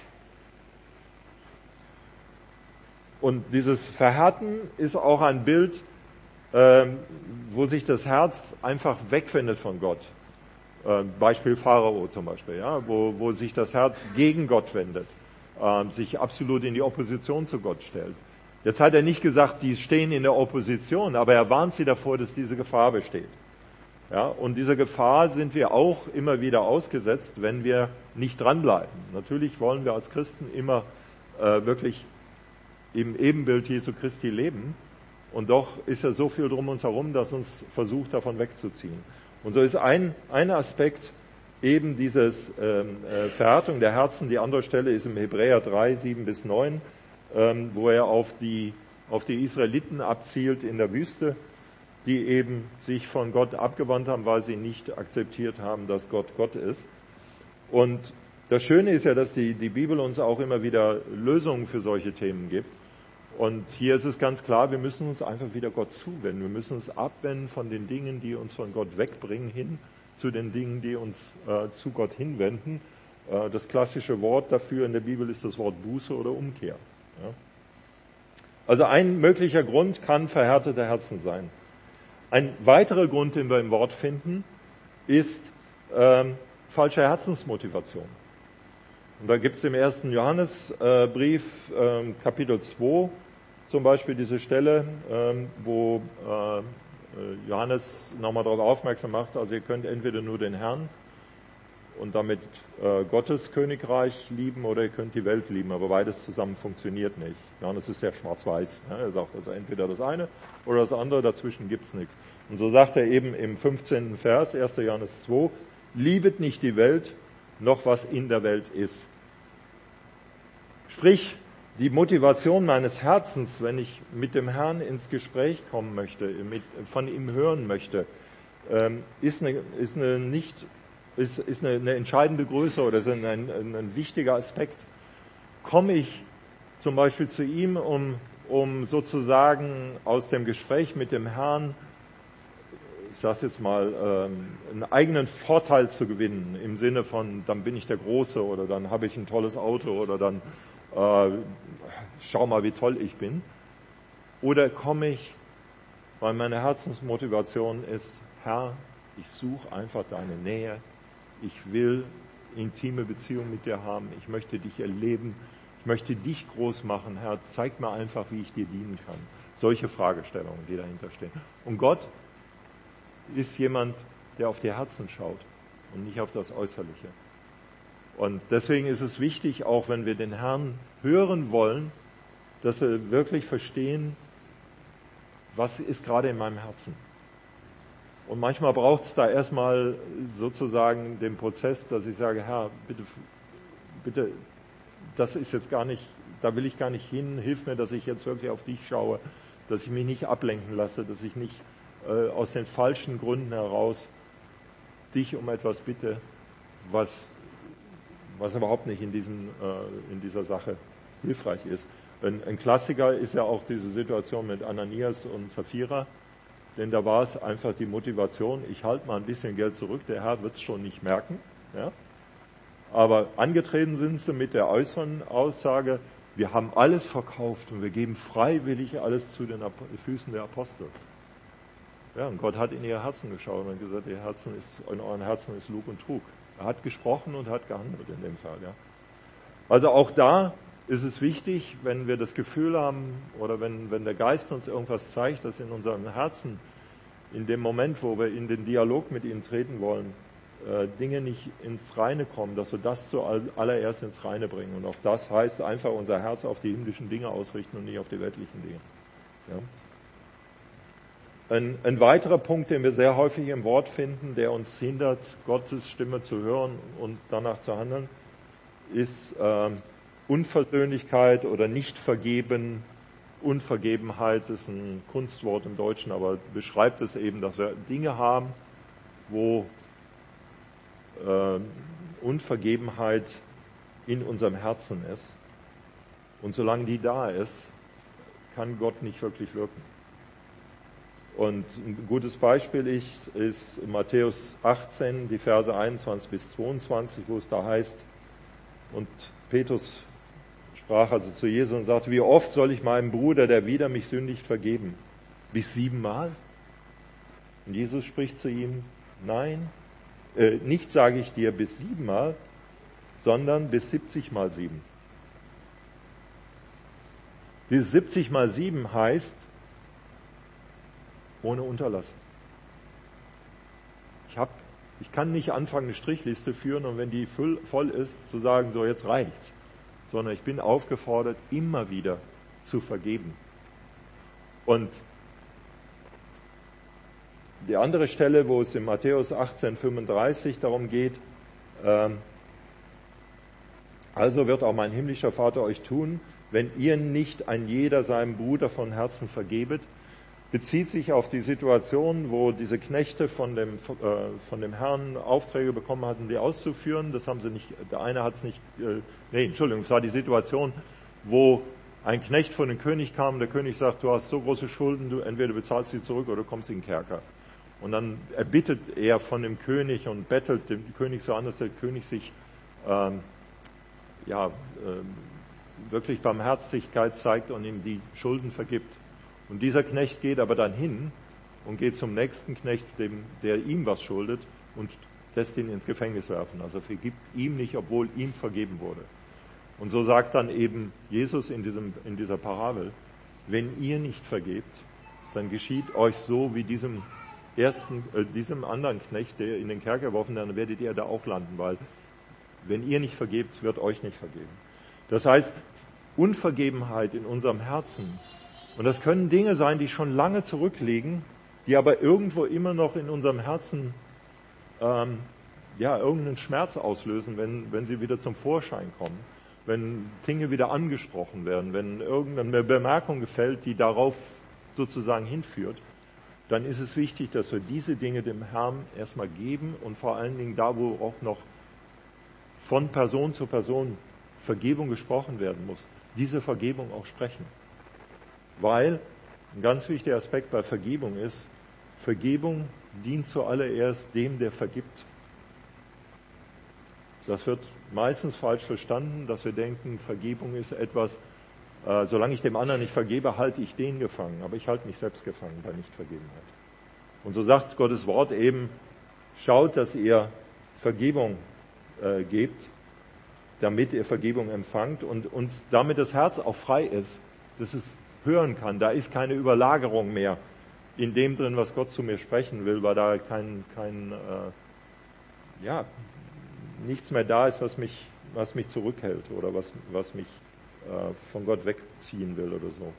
Und dieses Verhärten ist auch ein Bild, ähm, wo sich das Herz einfach wegwendet von Gott. Äh, Beispiel Pharao zum Beispiel, ja, wo, wo sich das Herz gegen Gott wendet, äh, sich absolut in die Opposition zu Gott stellt. Jetzt hat er nicht gesagt, die stehen in der Opposition, aber er warnt sie davor, dass diese Gefahr besteht. Ja, und dieser Gefahr sind wir auch immer wieder ausgesetzt, wenn wir nicht dranbleiben. Natürlich wollen wir als Christen immer äh, wirklich im Ebenbild Jesu Christi leben. Und doch ist ja so viel drum uns herum, dass uns versucht, davon wegzuziehen. Und so ist ein, ein Aspekt eben dieses ähm, äh, Verhärtung der Herzen. Die andere Stelle ist im Hebräer drei, sieben bis neun, ähm, wo er auf die, auf die Israeliten abzielt in der Wüste, die eben sich von Gott abgewandt haben, weil sie nicht akzeptiert haben, dass Gott Gott ist. Und das Schöne ist ja, dass die, die Bibel uns auch immer wieder Lösungen für solche Themen gibt. Und hier ist es ganz klar, wir müssen uns einfach wieder Gott zuwenden. Wir müssen uns abwenden von den Dingen, die uns von Gott wegbringen, hin zu den Dingen, die uns äh, zu Gott hinwenden. Äh, das klassische Wort dafür in der Bibel ist das Wort Buße oder Umkehr. Ja? Also ein möglicher Grund kann verhärtete Herzen sein. Ein weiterer Grund, den wir im Wort finden, ist ähm, falsche Herzensmotivation. Und da gibt es im ersten Johannesbrief, äh, Kapitel zwei, zum Beispiel diese Stelle, äh, wo äh, Johannes nochmal darauf aufmerksam macht, also ihr könnt entweder nur den Herrn und damit äh, Gottes Königreich lieben oder ihr könnt die Welt lieben, aber beides zusammen funktioniert nicht. Johannes ist sehr schwarz-weiß. Ne? Er sagt also entweder das eine oder das andere, dazwischen gibt's nichts. Und so sagt er eben im fünfzehnten Vers, erster Johannes zwei, liebet nicht die Welt, noch was in der Welt ist. Sprich, die Motivation meines Herzens, wenn ich mit dem Herrn ins Gespräch kommen möchte, mit, von ihm hören möchte, ähm, ist eine, ist eine nicht, ist, ist eine, eine entscheidende Größe oder ist ein, ein, ein wichtiger Aspekt. Komme ich zum Beispiel zu ihm, um, um sozusagen aus dem Gespräch mit dem Herrn, ich sage jetzt mal, ähm, einen eigenen Vorteil zu gewinnen, im Sinne von, dann bin ich der Große oder dann habe ich ein tolles Auto oder dann äh, schau mal, wie toll ich bin. Oder komme ich, weil meine Herzensmotivation ist, Herr, ich suche einfach deine Nähe, ich will intime Beziehung mit dir haben, ich möchte dich erleben, ich möchte dich groß machen, Herr, zeig mir einfach, wie ich dir dienen kann. Solche Fragestellungen, die dahinter stehen. Und Gott ist jemand, der auf die Herzen schaut und nicht auf das Äußerliche. Und deswegen ist es wichtig, auch wenn wir den Herrn hören wollen, dass wir wirklich verstehen, was ist gerade in meinem Herzen. Und manchmal braucht es da erstmal sozusagen den Prozess, dass ich sage, Herr, bitte, bitte, das ist jetzt gar nicht, da will ich gar nicht hin, hilf mir, dass ich jetzt wirklich auf dich schaue, dass ich mich nicht ablenken lasse, dass ich nicht äh, aus den falschen Gründen heraus dich um etwas bitte, was, was überhaupt nicht in, diesem, äh, in dieser Sache hilfreich ist. Ein, ein Klassiker ist ja auch diese Situation mit Ananias und Sapphira, denn da war es einfach die Motivation, ich halte mal ein bisschen Geld zurück, der Herr wird es schon nicht merken. Ja? Aber angetreten sind sie mit der äußeren Aussage, wir haben alles verkauft und wir geben freiwillig alles zu den Füßen der Apostel. Ja, und Gott hat in ihr Herzen geschaut und gesagt, ihr Herzen ist, in euren Herzen ist Lug und Trug. Er hat gesprochen und hat gehandelt in dem Fall. Ja. Also auch da ist es wichtig, wenn wir das Gefühl haben oder wenn, wenn der Geist uns irgendwas zeigt, dass in unserem Herzen, in dem Moment, wo wir in den Dialog mit ihm treten wollen, äh, Dinge nicht ins Reine kommen, dass wir das zuallererst ins Reine bringen. Und auch das heißt einfach unser Herz auf die himmlischen Dinge ausrichten und nicht auf die weltlichen Dinge. Ja. Ein, ein weiterer Punkt, den wir sehr häufig im Wort finden, der uns hindert, Gottes Stimme zu hören und danach zu handeln, ist äh, Unversöhnlichkeit oder Nichtvergeben. Unvergebenheit ist ein Kunstwort im Deutschen, aber beschreibt es eben, dass wir Dinge haben, wo äh, Unvergebenheit in unserem Herzen ist. Und solange die da ist, kann Gott nicht wirklich wirken. Und ein gutes Beispiel ist, ist Matthäus achtzehn, die Verse einundzwanzig bis zweiundzwanzig, wo es da heißt, und Petrus sprach also zu Jesus und sagte, wie oft soll ich meinem Bruder, der wider mich sündigt, vergeben? Bis siebenmal? Und Jesus spricht zu ihm, nein, äh, nicht sage ich dir bis siebenmal, sondern bis siebzig mal sieben. Dieses siebzig mal sieben heißt, ohne Unterlass. Ich, hab, ich kann nicht anfangen, eine Strichliste führen und wenn die voll ist, zu sagen, so jetzt reicht's. Sondern ich bin aufgefordert, immer wieder zu vergeben. Und die andere Stelle, wo es in Matthäus achtzehn fünfunddreißig darum geht, ähm, also wird auch mein himmlischer Vater euch tun, wenn ihr nicht ein jeder seinem Bruder von Herzen vergebet, bezieht sich auf die Situation, wo diese Knechte von dem, äh, von dem Herrn Aufträge bekommen hatten, die auszuführen. Das haben sie nicht, der eine hat es nicht, äh, nee, Entschuldigung, es war die Situation, wo ein Knecht von dem König kam, der König sagt, du hast so große Schulden, du entweder bezahlst sie zurück oder du kommst in den Kerker. Und dann erbittet er von dem König und bettelt dem König so an, dass der König sich ähm, ja, ähm, wirklich Barmherzigkeit zeigt und ihm die Schulden vergibt. Und dieser Knecht geht aber dann hin und geht zum nächsten Knecht, dem, der ihm was schuldet, und lässt ihn ins Gefängnis werfen. Also vergibt ihm nicht, obwohl ihm vergeben wurde. Und so sagt dann eben Jesus in, diesem, in dieser Parabel, wenn ihr nicht vergebt, dann geschieht euch so wie diesem ersten, äh, diesem anderen Knecht, der in den Kerker geworfen wird, dann werdet ihr da auch landen, weil wenn ihr nicht vergebt, wird euch nicht vergeben. Das heißt, Unvergebenheit in unserem Herzen, und das können Dinge sein, die schon lange zurückliegen, die aber irgendwo immer noch in unserem Herzen ähm, ja, irgendeinen Schmerz auslösen, wenn, wenn sie wieder zum Vorschein kommen, wenn Dinge wieder angesprochen werden, wenn irgendeine Bemerkung gefällt, die darauf sozusagen hinführt, dann ist es wichtig, dass wir diese Dinge dem Herrn erstmal geben und vor allen Dingen da, wo auch noch von Person zu Person Vergebung gesprochen werden muss, diese Vergebung auch sprechen. Weil ein ganz wichtiger Aspekt bei Vergebung ist, Vergebung dient zuallererst dem, der vergibt. Das wird meistens falsch verstanden, dass wir denken, Vergebung ist etwas, äh, solange ich dem anderen nicht vergebe, halte ich den gefangen. Aber ich halte mich selbst gefangen bei Nichtvergebenheit. Und so sagt Gottes Wort eben, schaut, dass ihr Vergebung äh, gebt, damit ihr Vergebung empfangt und uns damit das Herz auch frei ist, dass es hören kann. Da ist keine Überlagerung mehr in dem drin, was Gott zu mir sprechen will, weil da kein, kein äh, ja, nichts mehr da ist, was mich, was mich zurückhält oder was, was mich äh, von Gott wegziehen will oder so.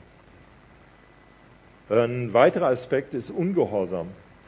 Ein weiterer Aspekt ist Ungehorsam.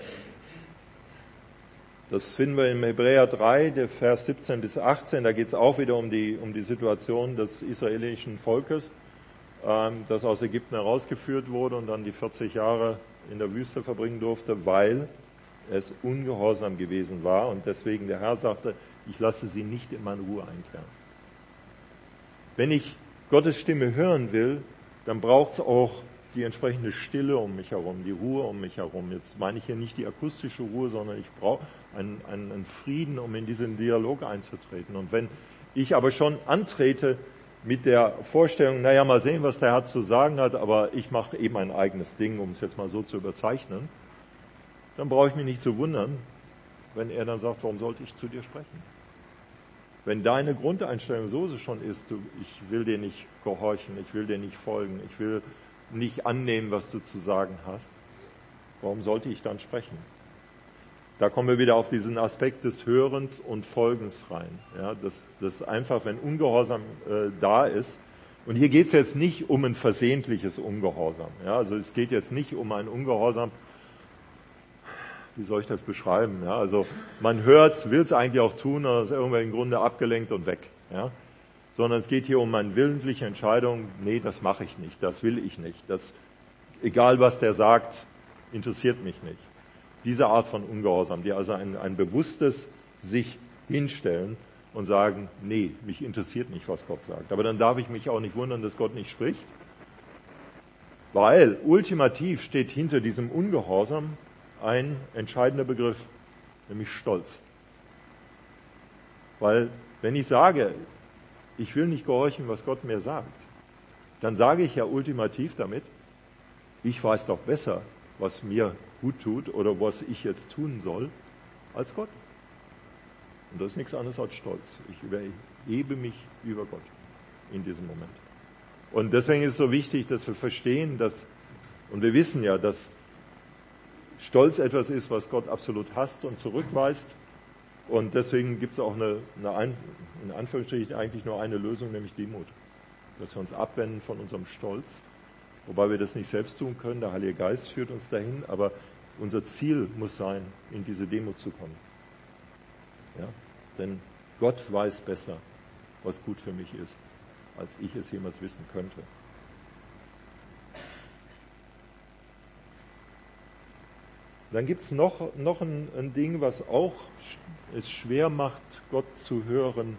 Das finden wir im Hebräer drei, der Vers siebzehn bis achtzehn. Da geht es auch wieder um die, um die Situation des israelischen Volkes, ähm, das aus Ägypten herausgeführt wurde und dann die vierzig Jahre in der Wüste verbringen durfte, weil es ungehorsam gewesen war. Und deswegen der Herr sagte, ich lasse sie nicht in meine Ruhe einkehren. Wenn ich Gottes Stimme hören will, dann braucht es auch die entsprechende Stille um mich herum, die Ruhe um mich herum. Jetzt meine ich hier nicht die akustische Ruhe, sondern ich brauche einen, einen, einen Frieden, um in diesen Dialog einzutreten. Und wenn ich aber schon antrete mit der Vorstellung, naja, mal sehen, was der Herr zu sagen hat, aber ich mache eben ein eigenes Ding, um es jetzt mal so zu überzeichnen, dann brauche ich mich nicht zu wundern, wenn er dann sagt, warum sollte ich zu dir sprechen? Wenn deine Grundeinstellung so schon ist, du, ich will dir nicht gehorchen, ich will dir nicht folgen, ich will nicht annehmen, was du zu sagen hast, warum sollte ich dann sprechen? Da kommen wir wieder auf diesen Aspekt des Hörens und Folgens rein. Ja, dass, dass einfach, wenn Ungehorsam äh, da ist, und hier geht es jetzt nicht um ein versehentliches Ungehorsam. Ja, also es geht jetzt nicht um ein Ungehorsam, wie soll ich das beschreiben? Ja, also man hört es, will es eigentlich auch tun, aber ist irgendwie im Grunde abgelenkt und weg. Ja, sondern es geht hier um eine willentliche Entscheidung, nee, das mache ich nicht, das will ich nicht. Das, egal was der sagt, interessiert mich nicht. Diese Art von Ungehorsam, die also ein, ein bewusstes sich hinstellen und sagen, nee, mich interessiert nicht, was Gott sagt. Aber dann darf ich mich auch nicht wundern, dass Gott nicht spricht, Weil ultimativ steht hinter diesem Ungehorsam ein entscheidender Begriff, nämlich Stolz. Weil wenn ich sage, ich will nicht gehorchen, was Gott mir sagt, dann sage ich ja ultimativ damit, ich weiß doch besser, was mir gut tut oder was ich jetzt tun soll, als Gott. Und das ist nichts anderes als Stolz. Ich überhebe mich über Gott in diesem Moment. Und deswegen ist es so wichtig, dass wir verstehen, dass, und wir wissen ja, dass Stolz etwas ist, was Gott absolut hasst und zurückweist. Und deswegen gibt es auch eine, eine, in Anführungsstrichen eigentlich nur eine Lösung, nämlich Demut. Dass wir uns abwenden von unserem Stolz, wobei wir das nicht selbst tun können, der Heilige Geist führt uns dahin, aber unser Ziel muss sein, in diese Demut zu kommen. Ja? Denn Gott weiß besser, was gut für mich ist, als ich es jemals wissen könnte. Dann gibt es noch, noch ein, ein Ding, was auch es schwer macht, Gott zu hören.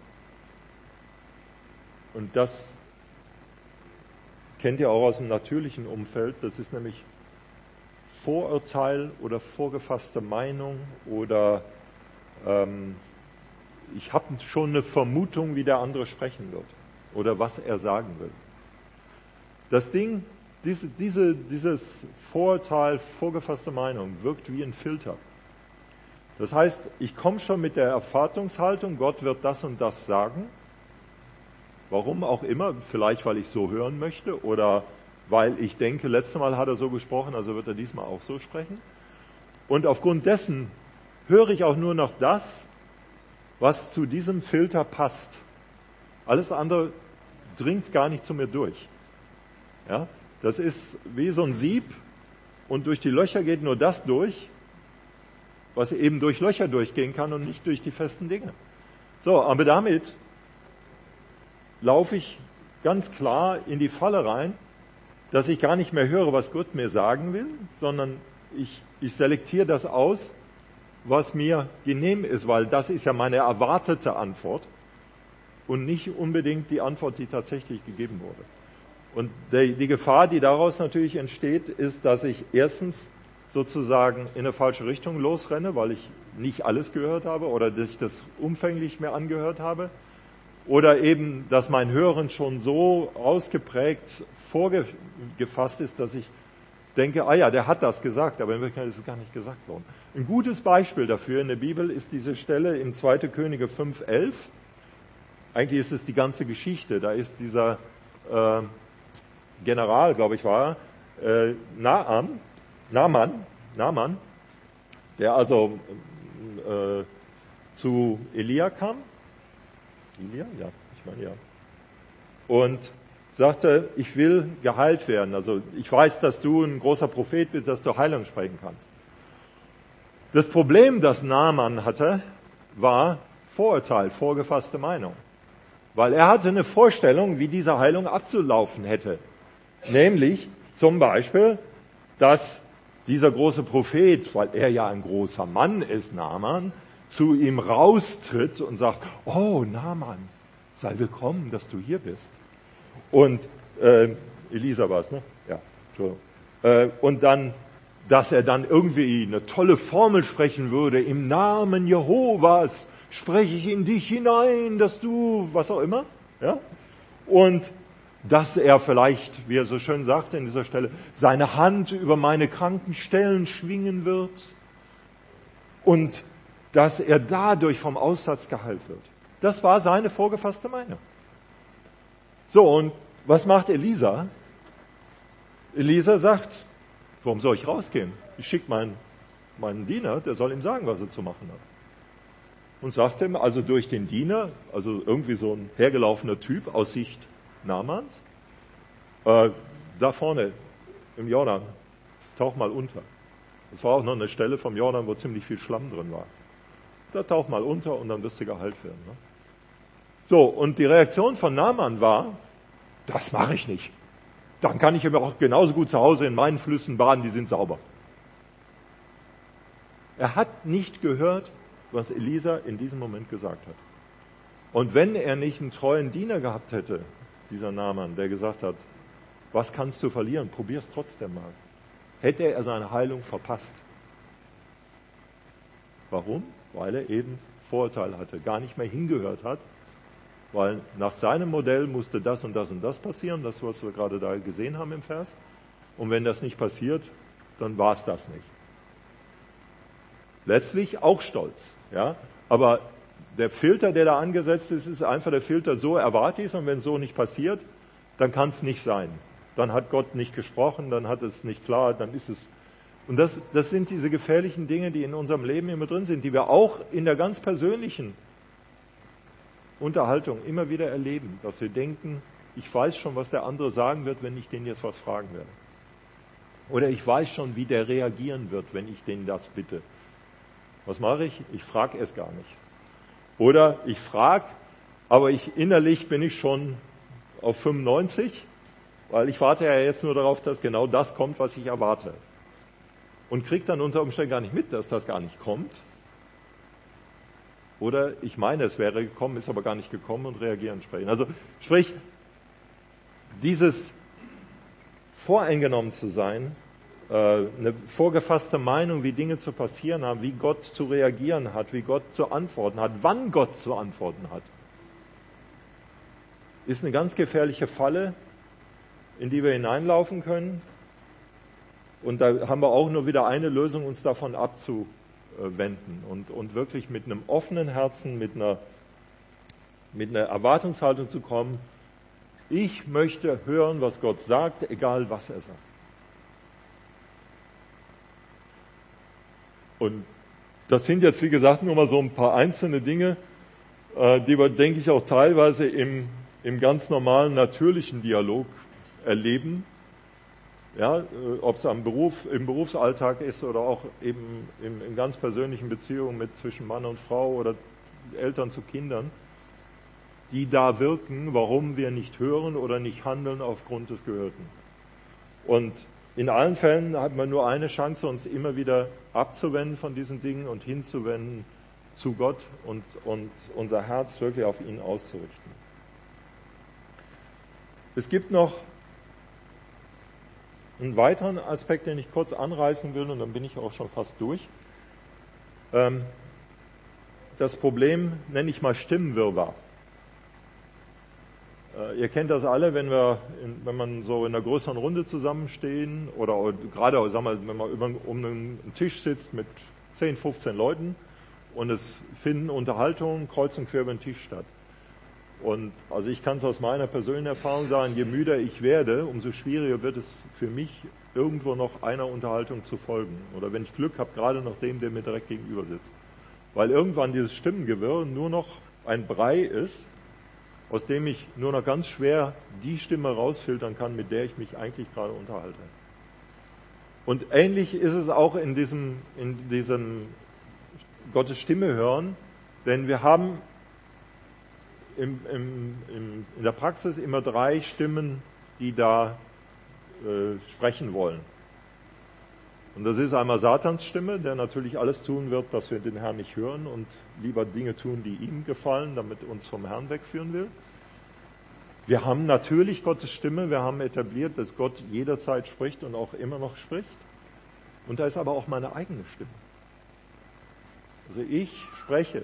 Und das kennt ihr auch aus dem natürlichen Umfeld. Das ist nämlich Vorurteil oder vorgefasste Meinung oder ähm, ich habe schon eine Vermutung, wie der andere sprechen wird oder was er sagen will. Das Ding, diese, diese, dieses Vorurteil, vorgefasste Meinung wirkt wie ein Filter. Das heißt, ich komme schon mit der Erwartungshaltung, Gott wird das und das sagen. Warum auch immer, vielleicht weil ich so hören möchte oder weil ich denke, letztes Mal hat er so gesprochen, also wird er diesmal auch so sprechen. Und aufgrund dessen höre ich auch nur noch das, was zu diesem Filter passt. Alles andere dringt gar nicht zu mir durch. Ja, das ist wie so ein Sieb und durch die Löcher geht nur das durch, was eben durch Löcher durchgehen kann und nicht durch die festen Dinge. So, aber damit laufe ich ganz klar in die Falle rein, dass ich gar nicht mehr höre, was Gott mir sagen will, sondern ich, ich selektiere das aus, was mir genehm ist, weil das ist ja meine erwartete Antwort und nicht unbedingt die Antwort, die tatsächlich gegeben wurde. Und die, die Gefahr, die daraus natürlich entsteht, ist, dass ich erstens sozusagen in eine falsche Richtung losrenne, weil ich nicht alles gehört habe oder dass ich das umfänglich mehr angehört habe. Oder eben, dass mein Hören schon so ausgeprägt vorgefasst ist, dass ich denke, ah ja, der hat das gesagt, aber in Wirklichkeit ist es gar nicht gesagt worden. Ein gutes Beispiel dafür in der Bibel ist diese Stelle im zweiten Könige fünf elf. Eigentlich ist es die ganze Geschichte. Da ist dieser äh, General, glaube ich, war äh, Naaman, Naaman, Naaman, der also äh, zu Elia kam. Elia? Ja, ich meine ja. Und sagte, ich will geheilt werden. Also ich weiß, dass du ein großer Prophet bist, dass du Heilung sprechen kannst. Das Problem, das Naaman hatte, war Vorurteil, vorgefasste Meinung. Weil er hatte eine Vorstellung, wie diese Heilung abzulaufen hätte. Nämlich zum Beispiel, dass dieser große Prophet, weil er ja ein großer Mann ist, Naaman, zu ihm raustritt und sagt, oh Naaman, sei willkommen, dass du hier bist. Und äh, Elisa war es, ne? Ja, Entschuldigung. Äh, und dann, dass er dann irgendwie eine tolle Formel sprechen würde, im Namen Jehovas spreche ich in dich hinein, dass du, was auch immer, ja? Und dass er vielleicht, wie er so schön sagte in dieser Stelle, seine Hand über meine kranken Stellen schwingen wird und dass er dadurch vom Aussatz geheilt wird. Das war seine vorgefasste Meinung. So, und was macht Elisa? Elisa sagt, warum soll ich rausgehen? Ich schicke meinen, meinen Diener, der soll ihm sagen, was er zu machen hat. Und sagt ihm, also durch den Diener, also irgendwie so ein hergelaufener Typ aus Sicht Naamans, äh, da vorne im Jordan, tauch mal unter. Das war auch noch eine Stelle vom Jordan, wo ziemlich viel Schlamm drin war. Da tauch mal unter und dann wirst du geheilt werden. Ne? So, und die Reaktion von Naaman war, das mache ich nicht. Dann kann ich aber auch genauso gut zu Hause in meinen Flüssen baden, die sind sauber. Er hat nicht gehört, was Elisa in diesem Moment gesagt hat. Und wenn er nicht einen treuen Diener gehabt hätte, dieser Naaman, der gesagt hat, Was kannst du verlieren? Probier es trotzdem mal. Hätte er seine Heilung verpasst. Warum? Weil er eben Vorurteile hatte, gar nicht mehr hingehört hat, weil nach seinem Modell musste das und das und das passieren, das, was wir gerade da gesehen haben im Vers. Und wenn das nicht passiert, dann war es das nicht. Letztlich auch Stolz, ja. Aber der Filter, der da angesetzt ist, ist einfach der Filter, so erwarte ich es, und wenn es so nicht passiert, dann kann es nicht sein. Dann hat Gott nicht gesprochen, dann hat es nicht klar, dann ist es. Und das, das sind diese gefährlichen Dinge, die in unserem Leben immer drin sind, die wir auch in der ganz persönlichen Unterhaltung immer wieder erleben, dass wir denken, ich weiß schon, was der andere sagen wird, wenn ich den jetzt was fragen werde. Oder ich weiß schon, wie der reagieren wird, wenn ich den das bitte. Was mache ich? Ich frage es gar nicht. Oder ich frage, aber ich innerlich bin ich schon auf fünfundneunzig, weil ich warte ja jetzt nur darauf, dass genau das kommt, was ich erwarte. Und kriege dann unter Umständen gar nicht mit, dass das gar nicht kommt. Oder ich meine, es wäre gekommen, ist aber gar nicht gekommen und reagiere entsprechend. Also sprich, dieses voreingenommen zu sein, eine vorgefasste Meinung, wie Dinge zu passieren haben, wie Gott zu reagieren hat, wie Gott zu antworten hat, wann Gott zu antworten hat, ist eine ganz gefährliche Falle, in die wir hineinlaufen können. Und da haben wir auch nur wieder eine Lösung, uns davon abzuwenden und, und wirklich mit einem offenen Herzen, mit einer, mit einer Erwartungshaltung zu kommen. Ich möchte hören, was Gott sagt, egal was er sagt. Und das sind jetzt, wie gesagt, nur mal so ein paar einzelne Dinge, die wir, denke ich, auch teilweise im, im ganz normalen, natürlichen Dialog erleben. Ja, ob es am Beruf, im Berufsalltag ist oder auch eben in, in ganz persönlichen Beziehungen mit zwischen Mann und Frau oder Eltern zu Kindern, die da wirken, warum wir nicht hören oder nicht handeln aufgrund des Gehörten. Und in allen Fällen hat man nur eine Chance, uns immer wieder abzuwenden von diesen Dingen und hinzuwenden zu Gott und, und unser Herz wirklich auf ihn auszurichten. Es gibt noch einen weiteren Aspekt, den ich kurz anreißen will, und dann bin ich auch schon fast durch. Das Problem nenne ich mal Stimmenwirrwarr. Ihr kennt das alle, wenn wir, in, wenn man so in einer größeren Runde zusammenstehen oder gerade, sagen wir, wenn man über, um einen Tisch sitzt mit zehn, fünfzehn Leuten und es finden Unterhaltungen kreuz und quer über den Tisch statt. Und also ich kann es aus meiner persönlichen Erfahrung sagen, je müder ich werde, umso schwieriger wird es für mich, irgendwo noch einer Unterhaltung zu folgen. Oder wenn ich Glück habe, gerade noch dem, der mir direkt gegenüber sitzt. Weil irgendwann dieses Stimmengewirr nur noch ein Brei ist, aus dem ich nur noch ganz schwer die Stimme rausfiltern kann, mit der ich mich eigentlich gerade unterhalte. Und ähnlich ist es auch in diesem, in diesem Gottes Stimme hören, denn wir haben im, im, im, in der Praxis immer drei Stimmen, die da äh, sprechen wollen. Und das ist einmal Satans Stimme, der natürlich alles tun wird, dass wir den Herrn nicht hören und lieber Dinge tun, die ihm gefallen, damit uns vom Herrn wegführen will. Wir haben natürlich Gottes Stimme, wir haben etabliert, dass Gott jederzeit spricht und auch immer noch spricht. Und da ist aber auch meine eigene Stimme. Also ich spreche.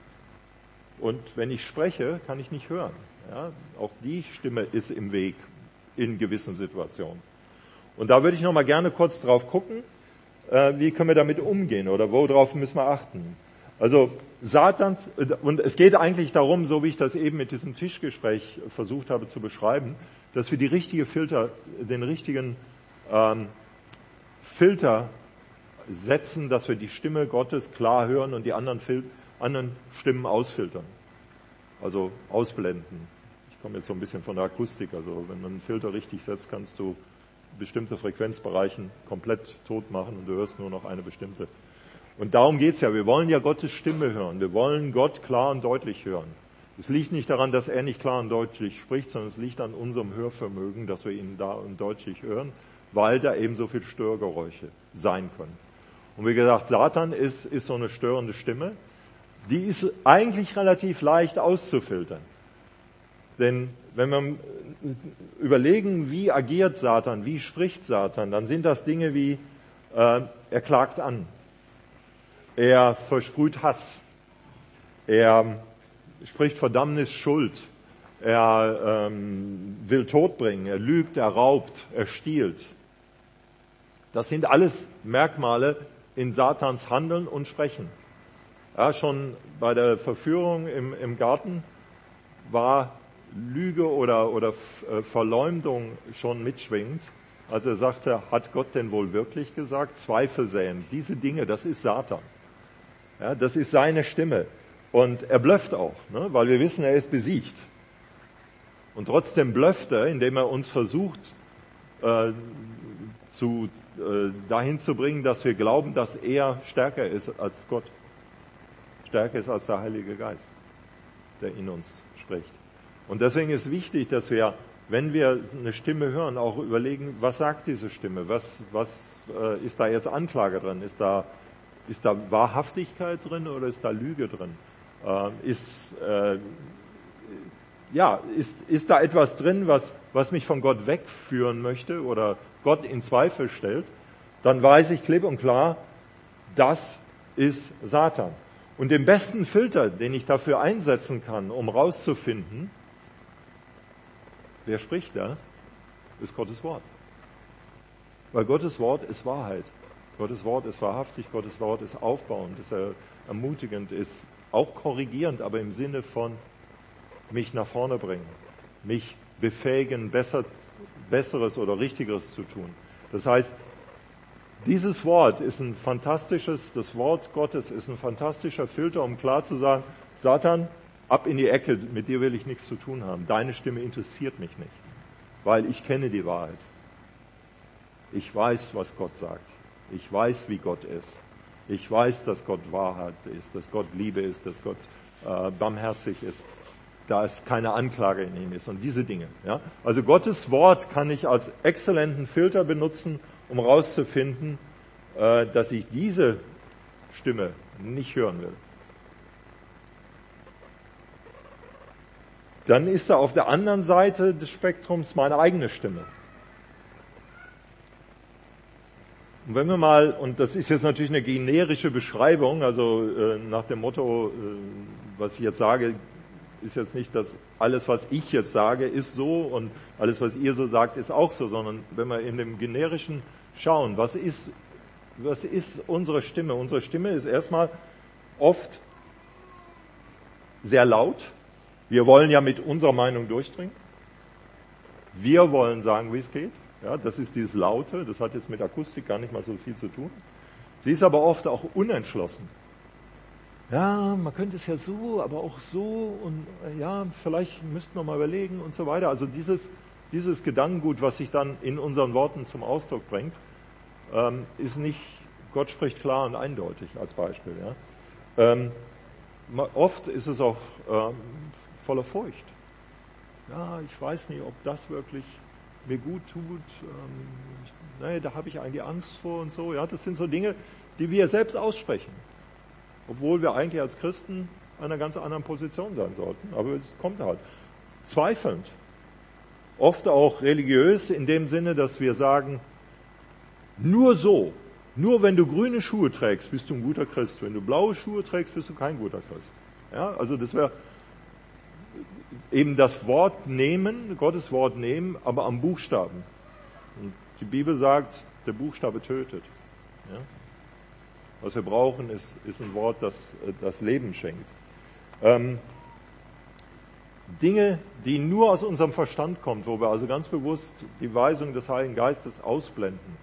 Und wenn ich spreche, kann ich nicht hören. Ja, auch die Stimme ist im Weg in gewissen Situationen. Und da würde ich noch mal gerne kurz drauf gucken, äh, wie können wir damit umgehen oder worauf müssen wir achten. Also Satan, und es geht eigentlich darum, so wie ich das eben mit diesem Tischgespräch versucht habe zu beschreiben, dass wir die richtige Filter, den richtigen ähm, Filter setzen, dass wir die Stimme Gottes klar hören und die anderen, Fil- anderen Stimmen ausfiltern. Also ausblenden. Ich komme jetzt so ein bisschen von der Akustik. Also wenn man einen Filter richtig setzt, kannst du bestimmte Frequenzbereichen komplett tot machen und du hörst nur noch eine bestimmte. Und darum geht's ja. Wir wollen ja Gottes Stimme hören. Wir wollen Gott klar und deutlich hören. Es liegt nicht daran, dass er nicht klar und deutlich spricht, sondern es liegt an unserem Hörvermögen, dass wir ihn da und deutlich hören, weil da eben so viele Störgeräusche sein können. Und wie gesagt, Satan ist, ist so eine störende Stimme. Die ist eigentlich relativ leicht auszufiltern. Denn wenn wir überlegen, wie agiert Satan, wie spricht Satan, dann sind das Dinge wie, äh, er klagt an, er versprüht Hass, er spricht Verdammnis, Schuld, er ähm, will Tod bringen, er lügt, er raubt, er stiehlt. Das sind alles Merkmale in Satans Handeln und Sprechen. Ja, schon bei der Verführung im, im Garten war Lüge oder, oder Verleumdung schon mitschwingend, als er sagte, hat Gott denn wohl wirklich gesagt? Zweifel säen. Diese Dinge, das ist Satan. Ja, das ist seine Stimme. Und er blöfft auch, ne, weil wir wissen, er ist besiegt. Und trotzdem blöfft er, indem er uns versucht, äh, zu, äh, dahin zu bringen, dass wir glauben, dass er stärker ist als Gott. Stärker ist als der Heilige Geist, der in uns spricht. Und deswegen ist wichtig, dass wir, wenn wir eine Stimme hören, auch überlegen, was sagt diese Stimme? Was, was äh, ist da jetzt Anklage drin? Ist da, ist da Wahrhaftigkeit drin oder ist da Lüge drin? Äh, ist, äh, ja, ist, ist da etwas drin, was, was mich von Gott wegführen möchte oder Gott in Zweifel stellt? Dann weiß ich klipp und klar, das ist Satan. Und den besten Filter, den ich dafür einsetzen kann, um rauszufinden, wer spricht da, ist Gottes Wort. Weil Gottes Wort ist Wahrheit. Gottes Wort ist wahrhaftig, Gottes Wort ist aufbauend, ist ermutigend, ist auch korrigierend, aber im Sinne von mich nach vorne bringen, mich befähigen, besser, Besseres oder Richtigeres zu tun. Das heißt, dieses Wort ist ein fantastisches, das Wort Gottes ist ein fantastischer Filter, um klar zu sagen, Satan, ab in die Ecke, mit dir will ich nichts zu tun haben. Deine Stimme interessiert mich nicht, weil ich kenne die Wahrheit. Ich weiß, was Gott sagt. Ich weiß, wie Gott ist. Ich weiß, dass Gott Wahrheit ist, dass Gott Liebe ist, dass Gott äh, barmherzig ist, dass keine Anklage in ihm ist und diese Dinge. Ja? Also Gottes Wort kann ich als exzellenten Filter benutzen, um herauszufinden, äh, dass ich diese Stimme nicht hören will. Dann ist da auf der anderen Seite des Spektrums meine eigene Stimme. Und wenn wir mal, und das ist jetzt natürlich eine generische Beschreibung, also äh, nach dem Motto, äh, was ich jetzt sage, ist jetzt nicht, dass alles, was ich jetzt sage, ist so und alles, was ihr so sagt, ist auch so, sondern wenn wir in dem generischen schauen, was ist, was ist unsere Stimme? Unsere Stimme ist erstmal oft sehr laut. Wir wollen ja mit unserer Meinung durchdringen. Wir wollen sagen, wie es geht. Ja, das ist dieses Laute, das hat jetzt mit Akustik gar nicht mal so viel zu tun. Sie ist aber oft auch unentschlossen. Ja, man könnte es ja so, aber auch so und ja, vielleicht müssten wir mal überlegen und so weiter. Also dieses, dieses Gedankengut, was sich dann in unseren Worten zum Ausdruck bringt, ähm, ist nicht, Gott spricht klar und eindeutig als Beispiel. Ja. Ähm, oft ist es auch ähm, voller Furcht. Ja, ich weiß nicht, ob das wirklich mir gut tut. Ähm, nee, da habe ich eigentlich Angst vor und so. Ja, das sind so Dinge, die wir selbst aussprechen. Obwohl wir eigentlich als Christen an einer ganz anderen Position sein sollten. Aber es kommt halt. Zweifelnd. Oft auch religiös in dem Sinne, dass wir sagen, nur so, nur wenn du grüne Schuhe trägst, bist du ein guter Christ. Wenn du blaue Schuhe trägst, bist du kein guter Christ. Ja, also das wäre eben das Wort nehmen, Gottes Wort nehmen, aber am Buchstaben. Und die Bibel sagt, der Buchstabe tötet. Ja? Was wir brauchen, ist, ist ein Wort, das das Leben schenkt. Ähm, Dinge, die nur aus unserem Verstand kommen, wo wir also ganz bewusst die Weisung des Heiligen Geistes ausblenden,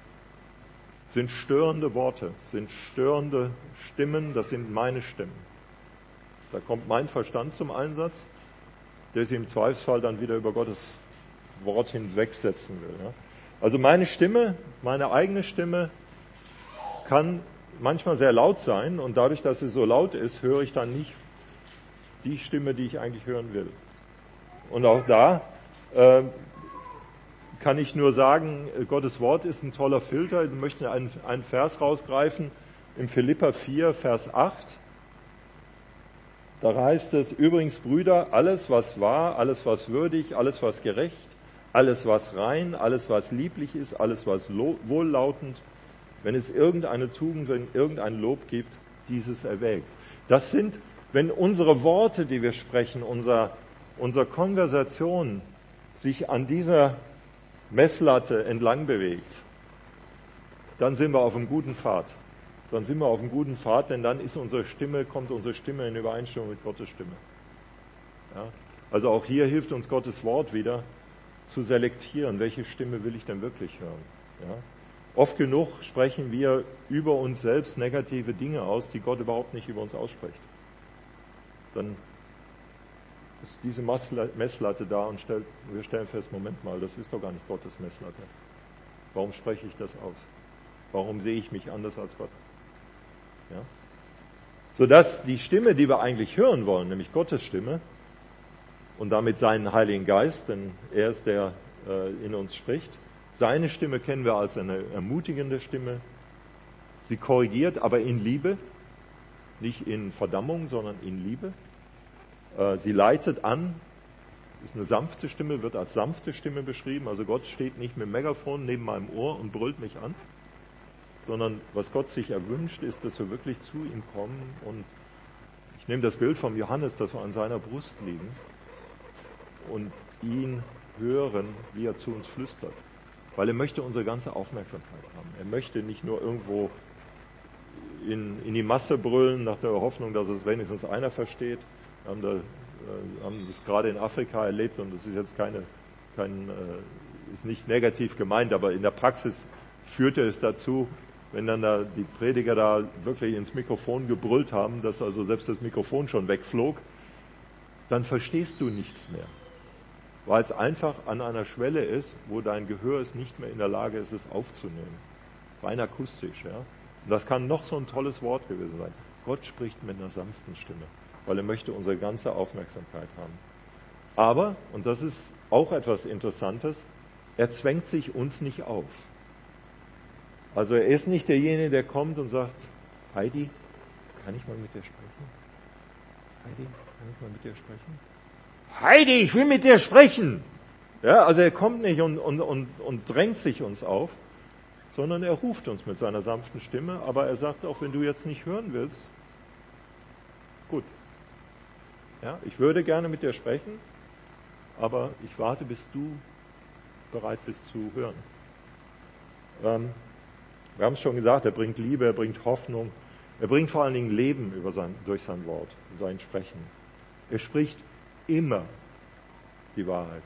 sind störende Worte, sind störende Stimmen, das sind meine Stimmen. Da kommt mein Verstand zum Einsatz, der sich im Zweifelsfall dann wieder über Gottes Wort hinwegsetzen will. Ja. Also meine Stimme, meine eigene Stimme kann manchmal sehr laut sein und dadurch, dass sie so laut ist, höre ich dann nicht die Stimme, die ich eigentlich hören will. Und auch da äh, kann ich nur sagen, Gottes Wort ist ein toller Filter. Ich möchte einen, einen Vers rausgreifen, im Philipper vier, Vers acht. Da heißt es, übrigens Brüder, alles was wahr, alles was würdig, alles was gerecht, alles was rein, alles was lieblich ist, alles was wohllautend, wenn es irgendeine Tugend, wenn irgendein Lob gibt, dieses erwägt. Das sind, wenn unsere Worte, die wir sprechen, unser, unsere Konversation sich an dieser Messlatte entlang bewegt, dann sind wir auf einem guten Pfad. Dann sind wir auf einem guten Pfad, denn dann ist unsere Stimme, kommt unsere Stimme in Übereinstimmung mit Gottes Stimme. Ja? Also auch hier hilft uns Gottes Wort wieder zu selektieren, welche Stimme will ich denn wirklich hören. Ja? Oft genug sprechen wir über uns selbst negative Dinge aus, die Gott überhaupt nicht über uns ausspricht. Dann ist diese Messlatte da und stellt, wir stellen fest, Moment mal, das ist doch gar nicht Gottes Messlatte. Warum spreche ich das aus? Warum sehe ich mich anders als Gott? Ja? Sodass die Stimme, die wir eigentlich hören wollen, nämlich Gottes Stimme und damit seinen Heiligen Geist, denn er ist der äh, in uns spricht, seine Stimme kennen wir als eine ermutigende Stimme. Sie korrigiert, aber in Liebe, nicht in Verdammung, sondern in Liebe. Äh, sie leitet an, ist eine sanfte Stimme, wird als sanfte Stimme beschrieben. Also Gott steht nicht mit dem Megafon neben meinem Ohr und brüllt mich an, sondern was Gott sich erwünscht, ist, dass wir wirklich zu ihm kommen. Und ich nehme das Bild vom Johannes, dass wir an seiner Brust liegen und ihn hören, wie er zu uns flüstert. Weil er möchte unsere ganze Aufmerksamkeit haben. Er möchte nicht nur irgendwo in, in die Masse brüllen, nach der Hoffnung, dass es wenigstens einer versteht. Wir haben, da, äh, haben das gerade in Afrika erlebt und das ist jetzt keine, kein, äh, ist nicht negativ gemeint, aber in der Praxis führte es dazu, wenn dann da die Prediger da wirklich ins Mikrofon gebrüllt haben, dass also selbst das Mikrofon schon wegflog, dann verstehst du nichts mehr. Weil es einfach an einer Schwelle ist, wo dein Gehör es nicht mehr in der Lage ist, es aufzunehmen. Rein akustisch, ja. Und das kann noch so ein tolles Wort gewesen sein. Gott spricht mit einer sanften Stimme, weil er möchte unsere ganze Aufmerksamkeit haben. Aber, und das ist auch etwas Interessantes, er zwängt sich uns nicht auf. Also er ist nicht derjenige, der kommt und sagt, Heidi, kann ich mal mit dir sprechen? Heidi, kann ich mal mit dir sprechen? Heidi, ich will mit dir sprechen! Ja, also er kommt nicht und, und, und, und drängt sich uns auf, sondern er ruft uns mit seiner sanften Stimme, aber er sagt auch, wenn du jetzt nicht hören willst, gut. Ja, ich würde gerne mit dir sprechen, aber ich warte, bis du bereit bist zu hören. Ähm, Wir haben es schon gesagt, er bringt Liebe, er bringt Hoffnung, er bringt vor allen Dingen Leben über sein, durch sein Wort, sein Sprechen. Er spricht immer die Wahrheit.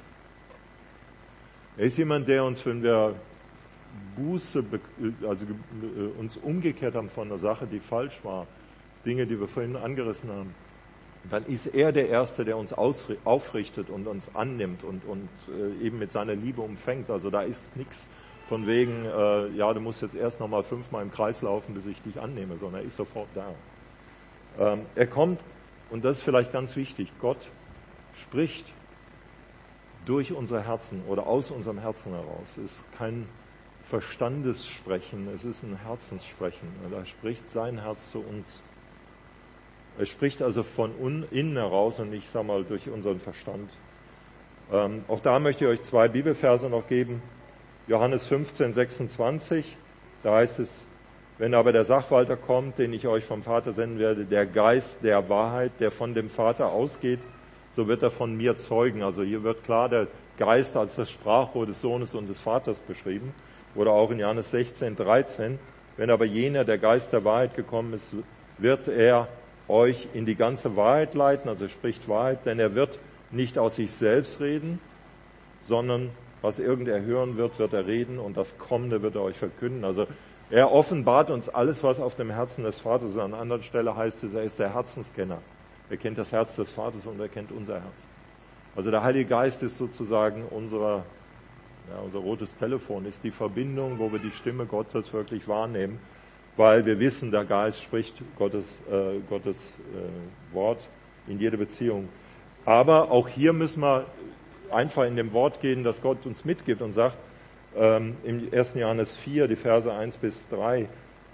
Er ist jemand, der uns, wenn wir Buße, also uns umgekehrt haben von einer Sache, die falsch war, Dinge, die wir vorhin angerissen haben, dann ist er der Erste, der uns aufrichtet und uns annimmt und, und eben mit seiner Liebe umfängt. Also da ist nichts von wegen, äh, ja, du musst jetzt erst nochmal fünfmal im Kreis laufen, bis ich dich annehme, sondern er ist sofort da. Ähm, er kommt, und das ist vielleicht ganz wichtig, Gott spricht durch unsere Herzen oder aus unserem Herzen heraus. Es ist kein Verstandessprechen, es ist ein Herzenssprechen. Er spricht sein Herz zu uns. Er spricht also von innen heraus und nicht, sag mal, durch unseren Verstand. Ähm, auch da möchte ich euch zwei Bibelverse noch geben. Johannes fünfzehn, sechsundzwanzig, da heißt es, wenn aber der Sachwalter kommt, den ich euch vom Vater senden werde, der Geist der Wahrheit, der von dem Vater ausgeht, so wird er von mir zeugen. Also hier wird klar der Geist als das Sprachrohr des Sohnes und des Vaters beschrieben. Oder auch in Johannes sechzehn, dreizehn, wenn aber jener, der Geist der Wahrheit gekommen ist, wird er euch in die ganze Wahrheit leiten, also er spricht Wahrheit, denn er wird nicht aus sich selbst reden, sondern was irgendwer hören wird, wird er reden und das Kommende wird er euch verkünden. Also er offenbart uns alles, was auf dem Herzen des Vaters ist. An einer anderen Stelle heißt es, er ist der Herzenskenner. Er kennt das Herz des Vaters und er kennt unser Herz. Also der Heilige Geist ist sozusagen unser, ja, unser rotes Telefon, ist die Verbindung, wo wir die Stimme Gottes wirklich wahrnehmen, weil wir wissen, der Geist spricht Gottes, äh, Gottes äh, Wort in jede Beziehung. Aber auch hier müssen wir einfach in dem Wort gehen, das Gott uns mitgibt und sagt, ähm, im ersten Johannes vier, die Verse eins bis drei,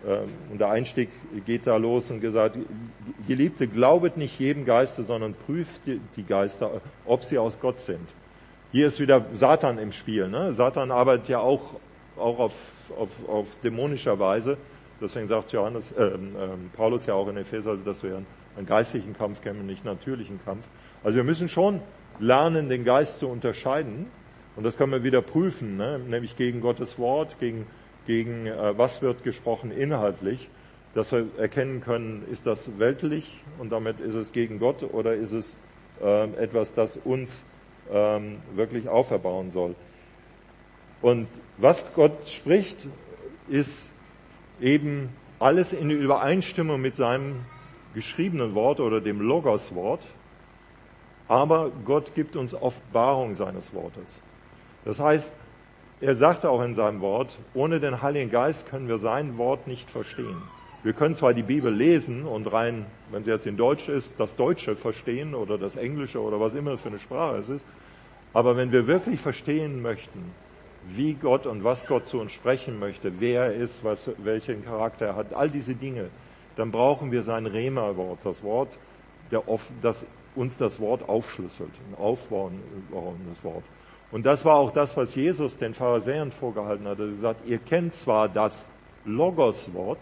Und der Einstieg geht da los und gesagt, Geliebte, glaubet nicht jedem Geiste, sondern prüft die Geister, ob sie aus Gott sind. Hier ist wieder Satan im Spiel. Ne? Satan arbeitet ja auch, auch auf, auf, auf dämonischer Weise. Deswegen sagt Johannes, äh, äh, Paulus ja auch in Epheser, dass wir einen, einen geistlichen Kampf kämpfen, nicht einen natürlichen Kampf. Also wir müssen schon lernen, den Geist zu unterscheiden. Und das können wir wieder prüfen, ne? Nämlich gegen Gottes Wort, gegen gegen äh, was wird gesprochen inhaltlich, dass wir erkennen können, ist das weltlich und damit ist es gegen Gott oder ist es äh, etwas, das uns ähm, wirklich auferbauen soll. Und was Gott spricht, ist eben alles in Übereinstimmung mit seinem geschriebenen Wort oder dem Logos-Wort, aber Gott gibt uns Offenbarung seines Wortes. Das heißt, er sagte auch in seinem Wort, ohne den Heiligen Geist können wir sein Wort nicht verstehen. Wir können zwar die Bibel lesen und rein, wenn sie jetzt in Deutsch ist, das Deutsche verstehen oder das Englische oder was immer für eine Sprache es ist, aber wenn wir wirklich verstehen möchten, wie Gott und was Gott zu uns sprechen möchte, wer er ist, was, welchen Charakter er hat, all diese Dinge, dann brauchen wir sein Rema-Wort, das Wort, der, das uns das Wort aufschlüsselt, ein aufbauendes Wort. Und das war auch das, was Jesus den Pharisäern vorgehalten hat. Er hat gesagt, ihr kennt zwar das Logos-Wort,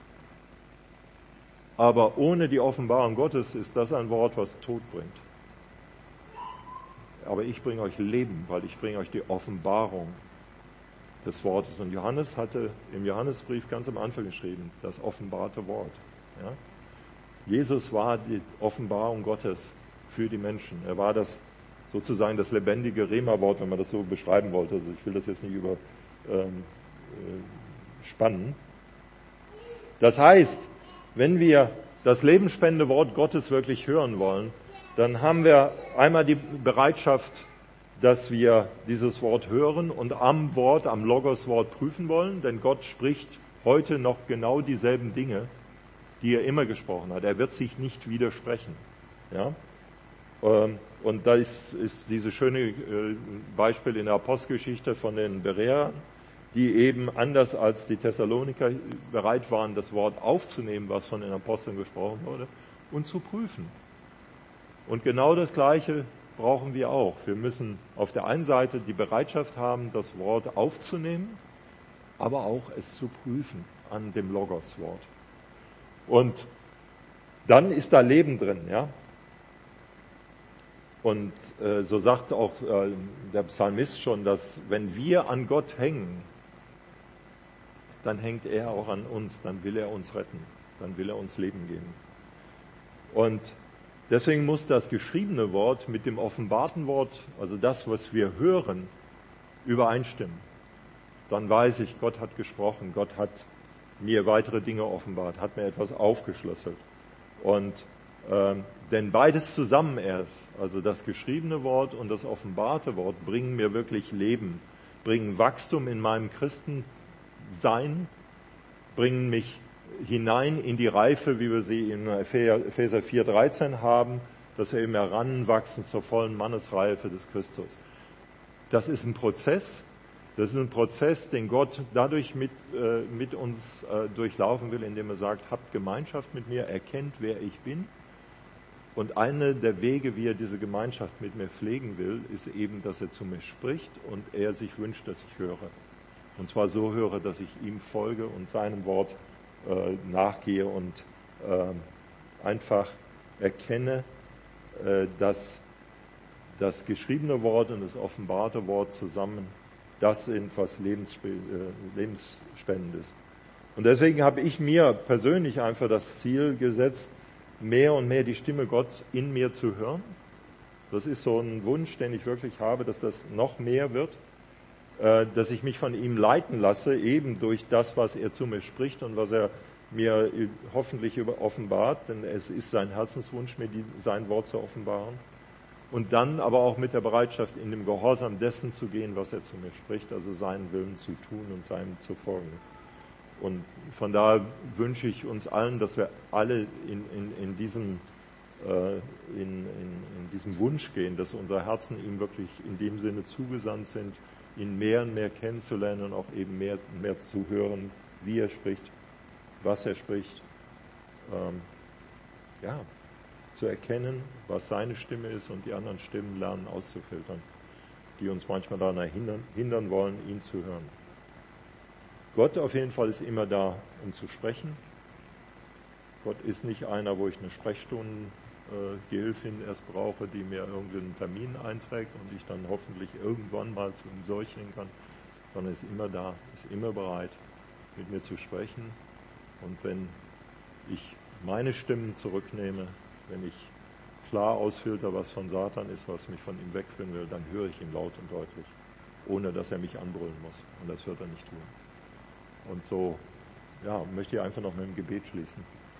aber ohne die Offenbarung Gottes ist das ein Wort, was Tod bringt. Aber ich bringe euch Leben, weil ich bringe euch die Offenbarung des Wortes. Und Johannes hatte im Johannesbrief ganz am Anfang geschrieben, das offenbarte Wort. Ja? Jesus war die Offenbarung Gottes für die Menschen. Er war das sozusagen das lebendige Rema-Wort, wenn man das so beschreiben wollte. Also ich will das jetzt nicht überspannen. Ähm, äh, das heißt, wenn wir das lebensspendende Wort Gottes wirklich hören wollen, dann haben wir einmal die Bereitschaft, dass wir dieses Wort hören und am Wort, am Logos-Wort prüfen wollen, denn Gott spricht heute noch genau dieselben Dinge, die er immer gesprochen hat. Er wird sich nicht widersprechen. Ja? Und da ist, ist dieses schöne Beispiel in der Apostelgeschichte von den Bereern, die eben anders als die Thessaloniker bereit waren, das Wort aufzunehmen, was von den Aposteln gesprochen wurde, und zu prüfen. Und genau das Gleiche brauchen wir auch. Wir müssen auf der einen Seite die Bereitschaft haben, das Wort aufzunehmen, aber auch es zu prüfen an dem Logos-Wort. Und dann ist da Leben drin, ja. Und äh, so sagt auch äh, der Psalmist schon, dass wenn wir an Gott hängen, dann hängt er auch an uns, dann will er uns retten, dann will er uns Leben geben. Und deswegen muss das geschriebene Wort mit dem offenbarten Wort, also das, was wir hören, übereinstimmen. Dann weiß ich, Gott hat gesprochen, Gott hat mir weitere Dinge offenbart, hat mir etwas aufgeschlüsselt. Und Ähm, denn beides zusammen erst, also das geschriebene Wort und das offenbarte Wort, bringen mir wirklich Leben, bringen Wachstum in meinem Christensein, bringen mich hinein in die Reife, wie wir sie in Epheser vier dreizehn haben, dass wir eben heranwachsen zur vollen Mannesreife des Christus. Das ist ein Prozess, das ist ein Prozess, den Gott dadurch mit, äh, mit uns äh, durchlaufen will, indem er sagt, habt Gemeinschaft mit mir, erkennt, wer ich bin. Und einer der Wege, wie er diese Gemeinschaft mit mir pflegen will, ist eben, dass er zu mir spricht und er sich wünscht, dass ich höre. Und zwar so höre, dass ich ihm folge und seinem Wort äh, nachgehe und äh, einfach erkenne, äh, dass das geschriebene Wort und das offenbarte Wort zusammen das sind, was lebensspe- äh, lebensspendend ist. Und deswegen habe ich mir persönlich einfach das Ziel gesetzt, mehr und mehr die Stimme Gottes in mir zu hören. Das ist so ein Wunsch, den ich wirklich habe, dass das noch mehr wird, dass ich mich von ihm leiten lasse, eben durch das, was er zu mir spricht und was er mir hoffentlich offenbart, denn es ist sein Herzenswunsch, mir die, sein Wort zu offenbaren. Und dann aber auch mit der Bereitschaft, in dem Gehorsam dessen zu gehen, was er zu mir spricht, also seinen Willen zu tun und seinem zu folgen. Und von daher wünsche ich uns allen, dass wir alle in, in, in, diesem, äh, in, in, in diesem Wunsch gehen, dass unsere Herzen ihm wirklich in dem Sinne zugesandt sind, ihn mehr und mehr kennenzulernen und auch eben mehr und mehr zu hören, wie er spricht was er spricht, ähm, ja, zu erkennen, was seine Stimme ist und die anderen Stimmen lernen auszufiltern, die uns manchmal daran hindern, hindern wollen, ihn zu hören. Gott auf jeden Fall ist immer da, um zu sprechen. Gott ist nicht einer, wo ich eine Sprechstundengehilfin äh, erst brauche, die mir irgendeinen Termin einträgt und ich dann hoffentlich irgendwann mal zu ihm durchgehen kann, sondern ist immer da, ist immer bereit, mit mir zu sprechen. Und wenn ich meine Stimmen zurücknehme, wenn ich klar ausfilter, was von Satan ist, was mich von ihm wegführen will, dann höre ich ihn laut und deutlich, ohne dass er mich anbrüllen muss. Und das wird er nicht tun. Und so ja, möchte ich einfach noch mit dem Gebet schließen.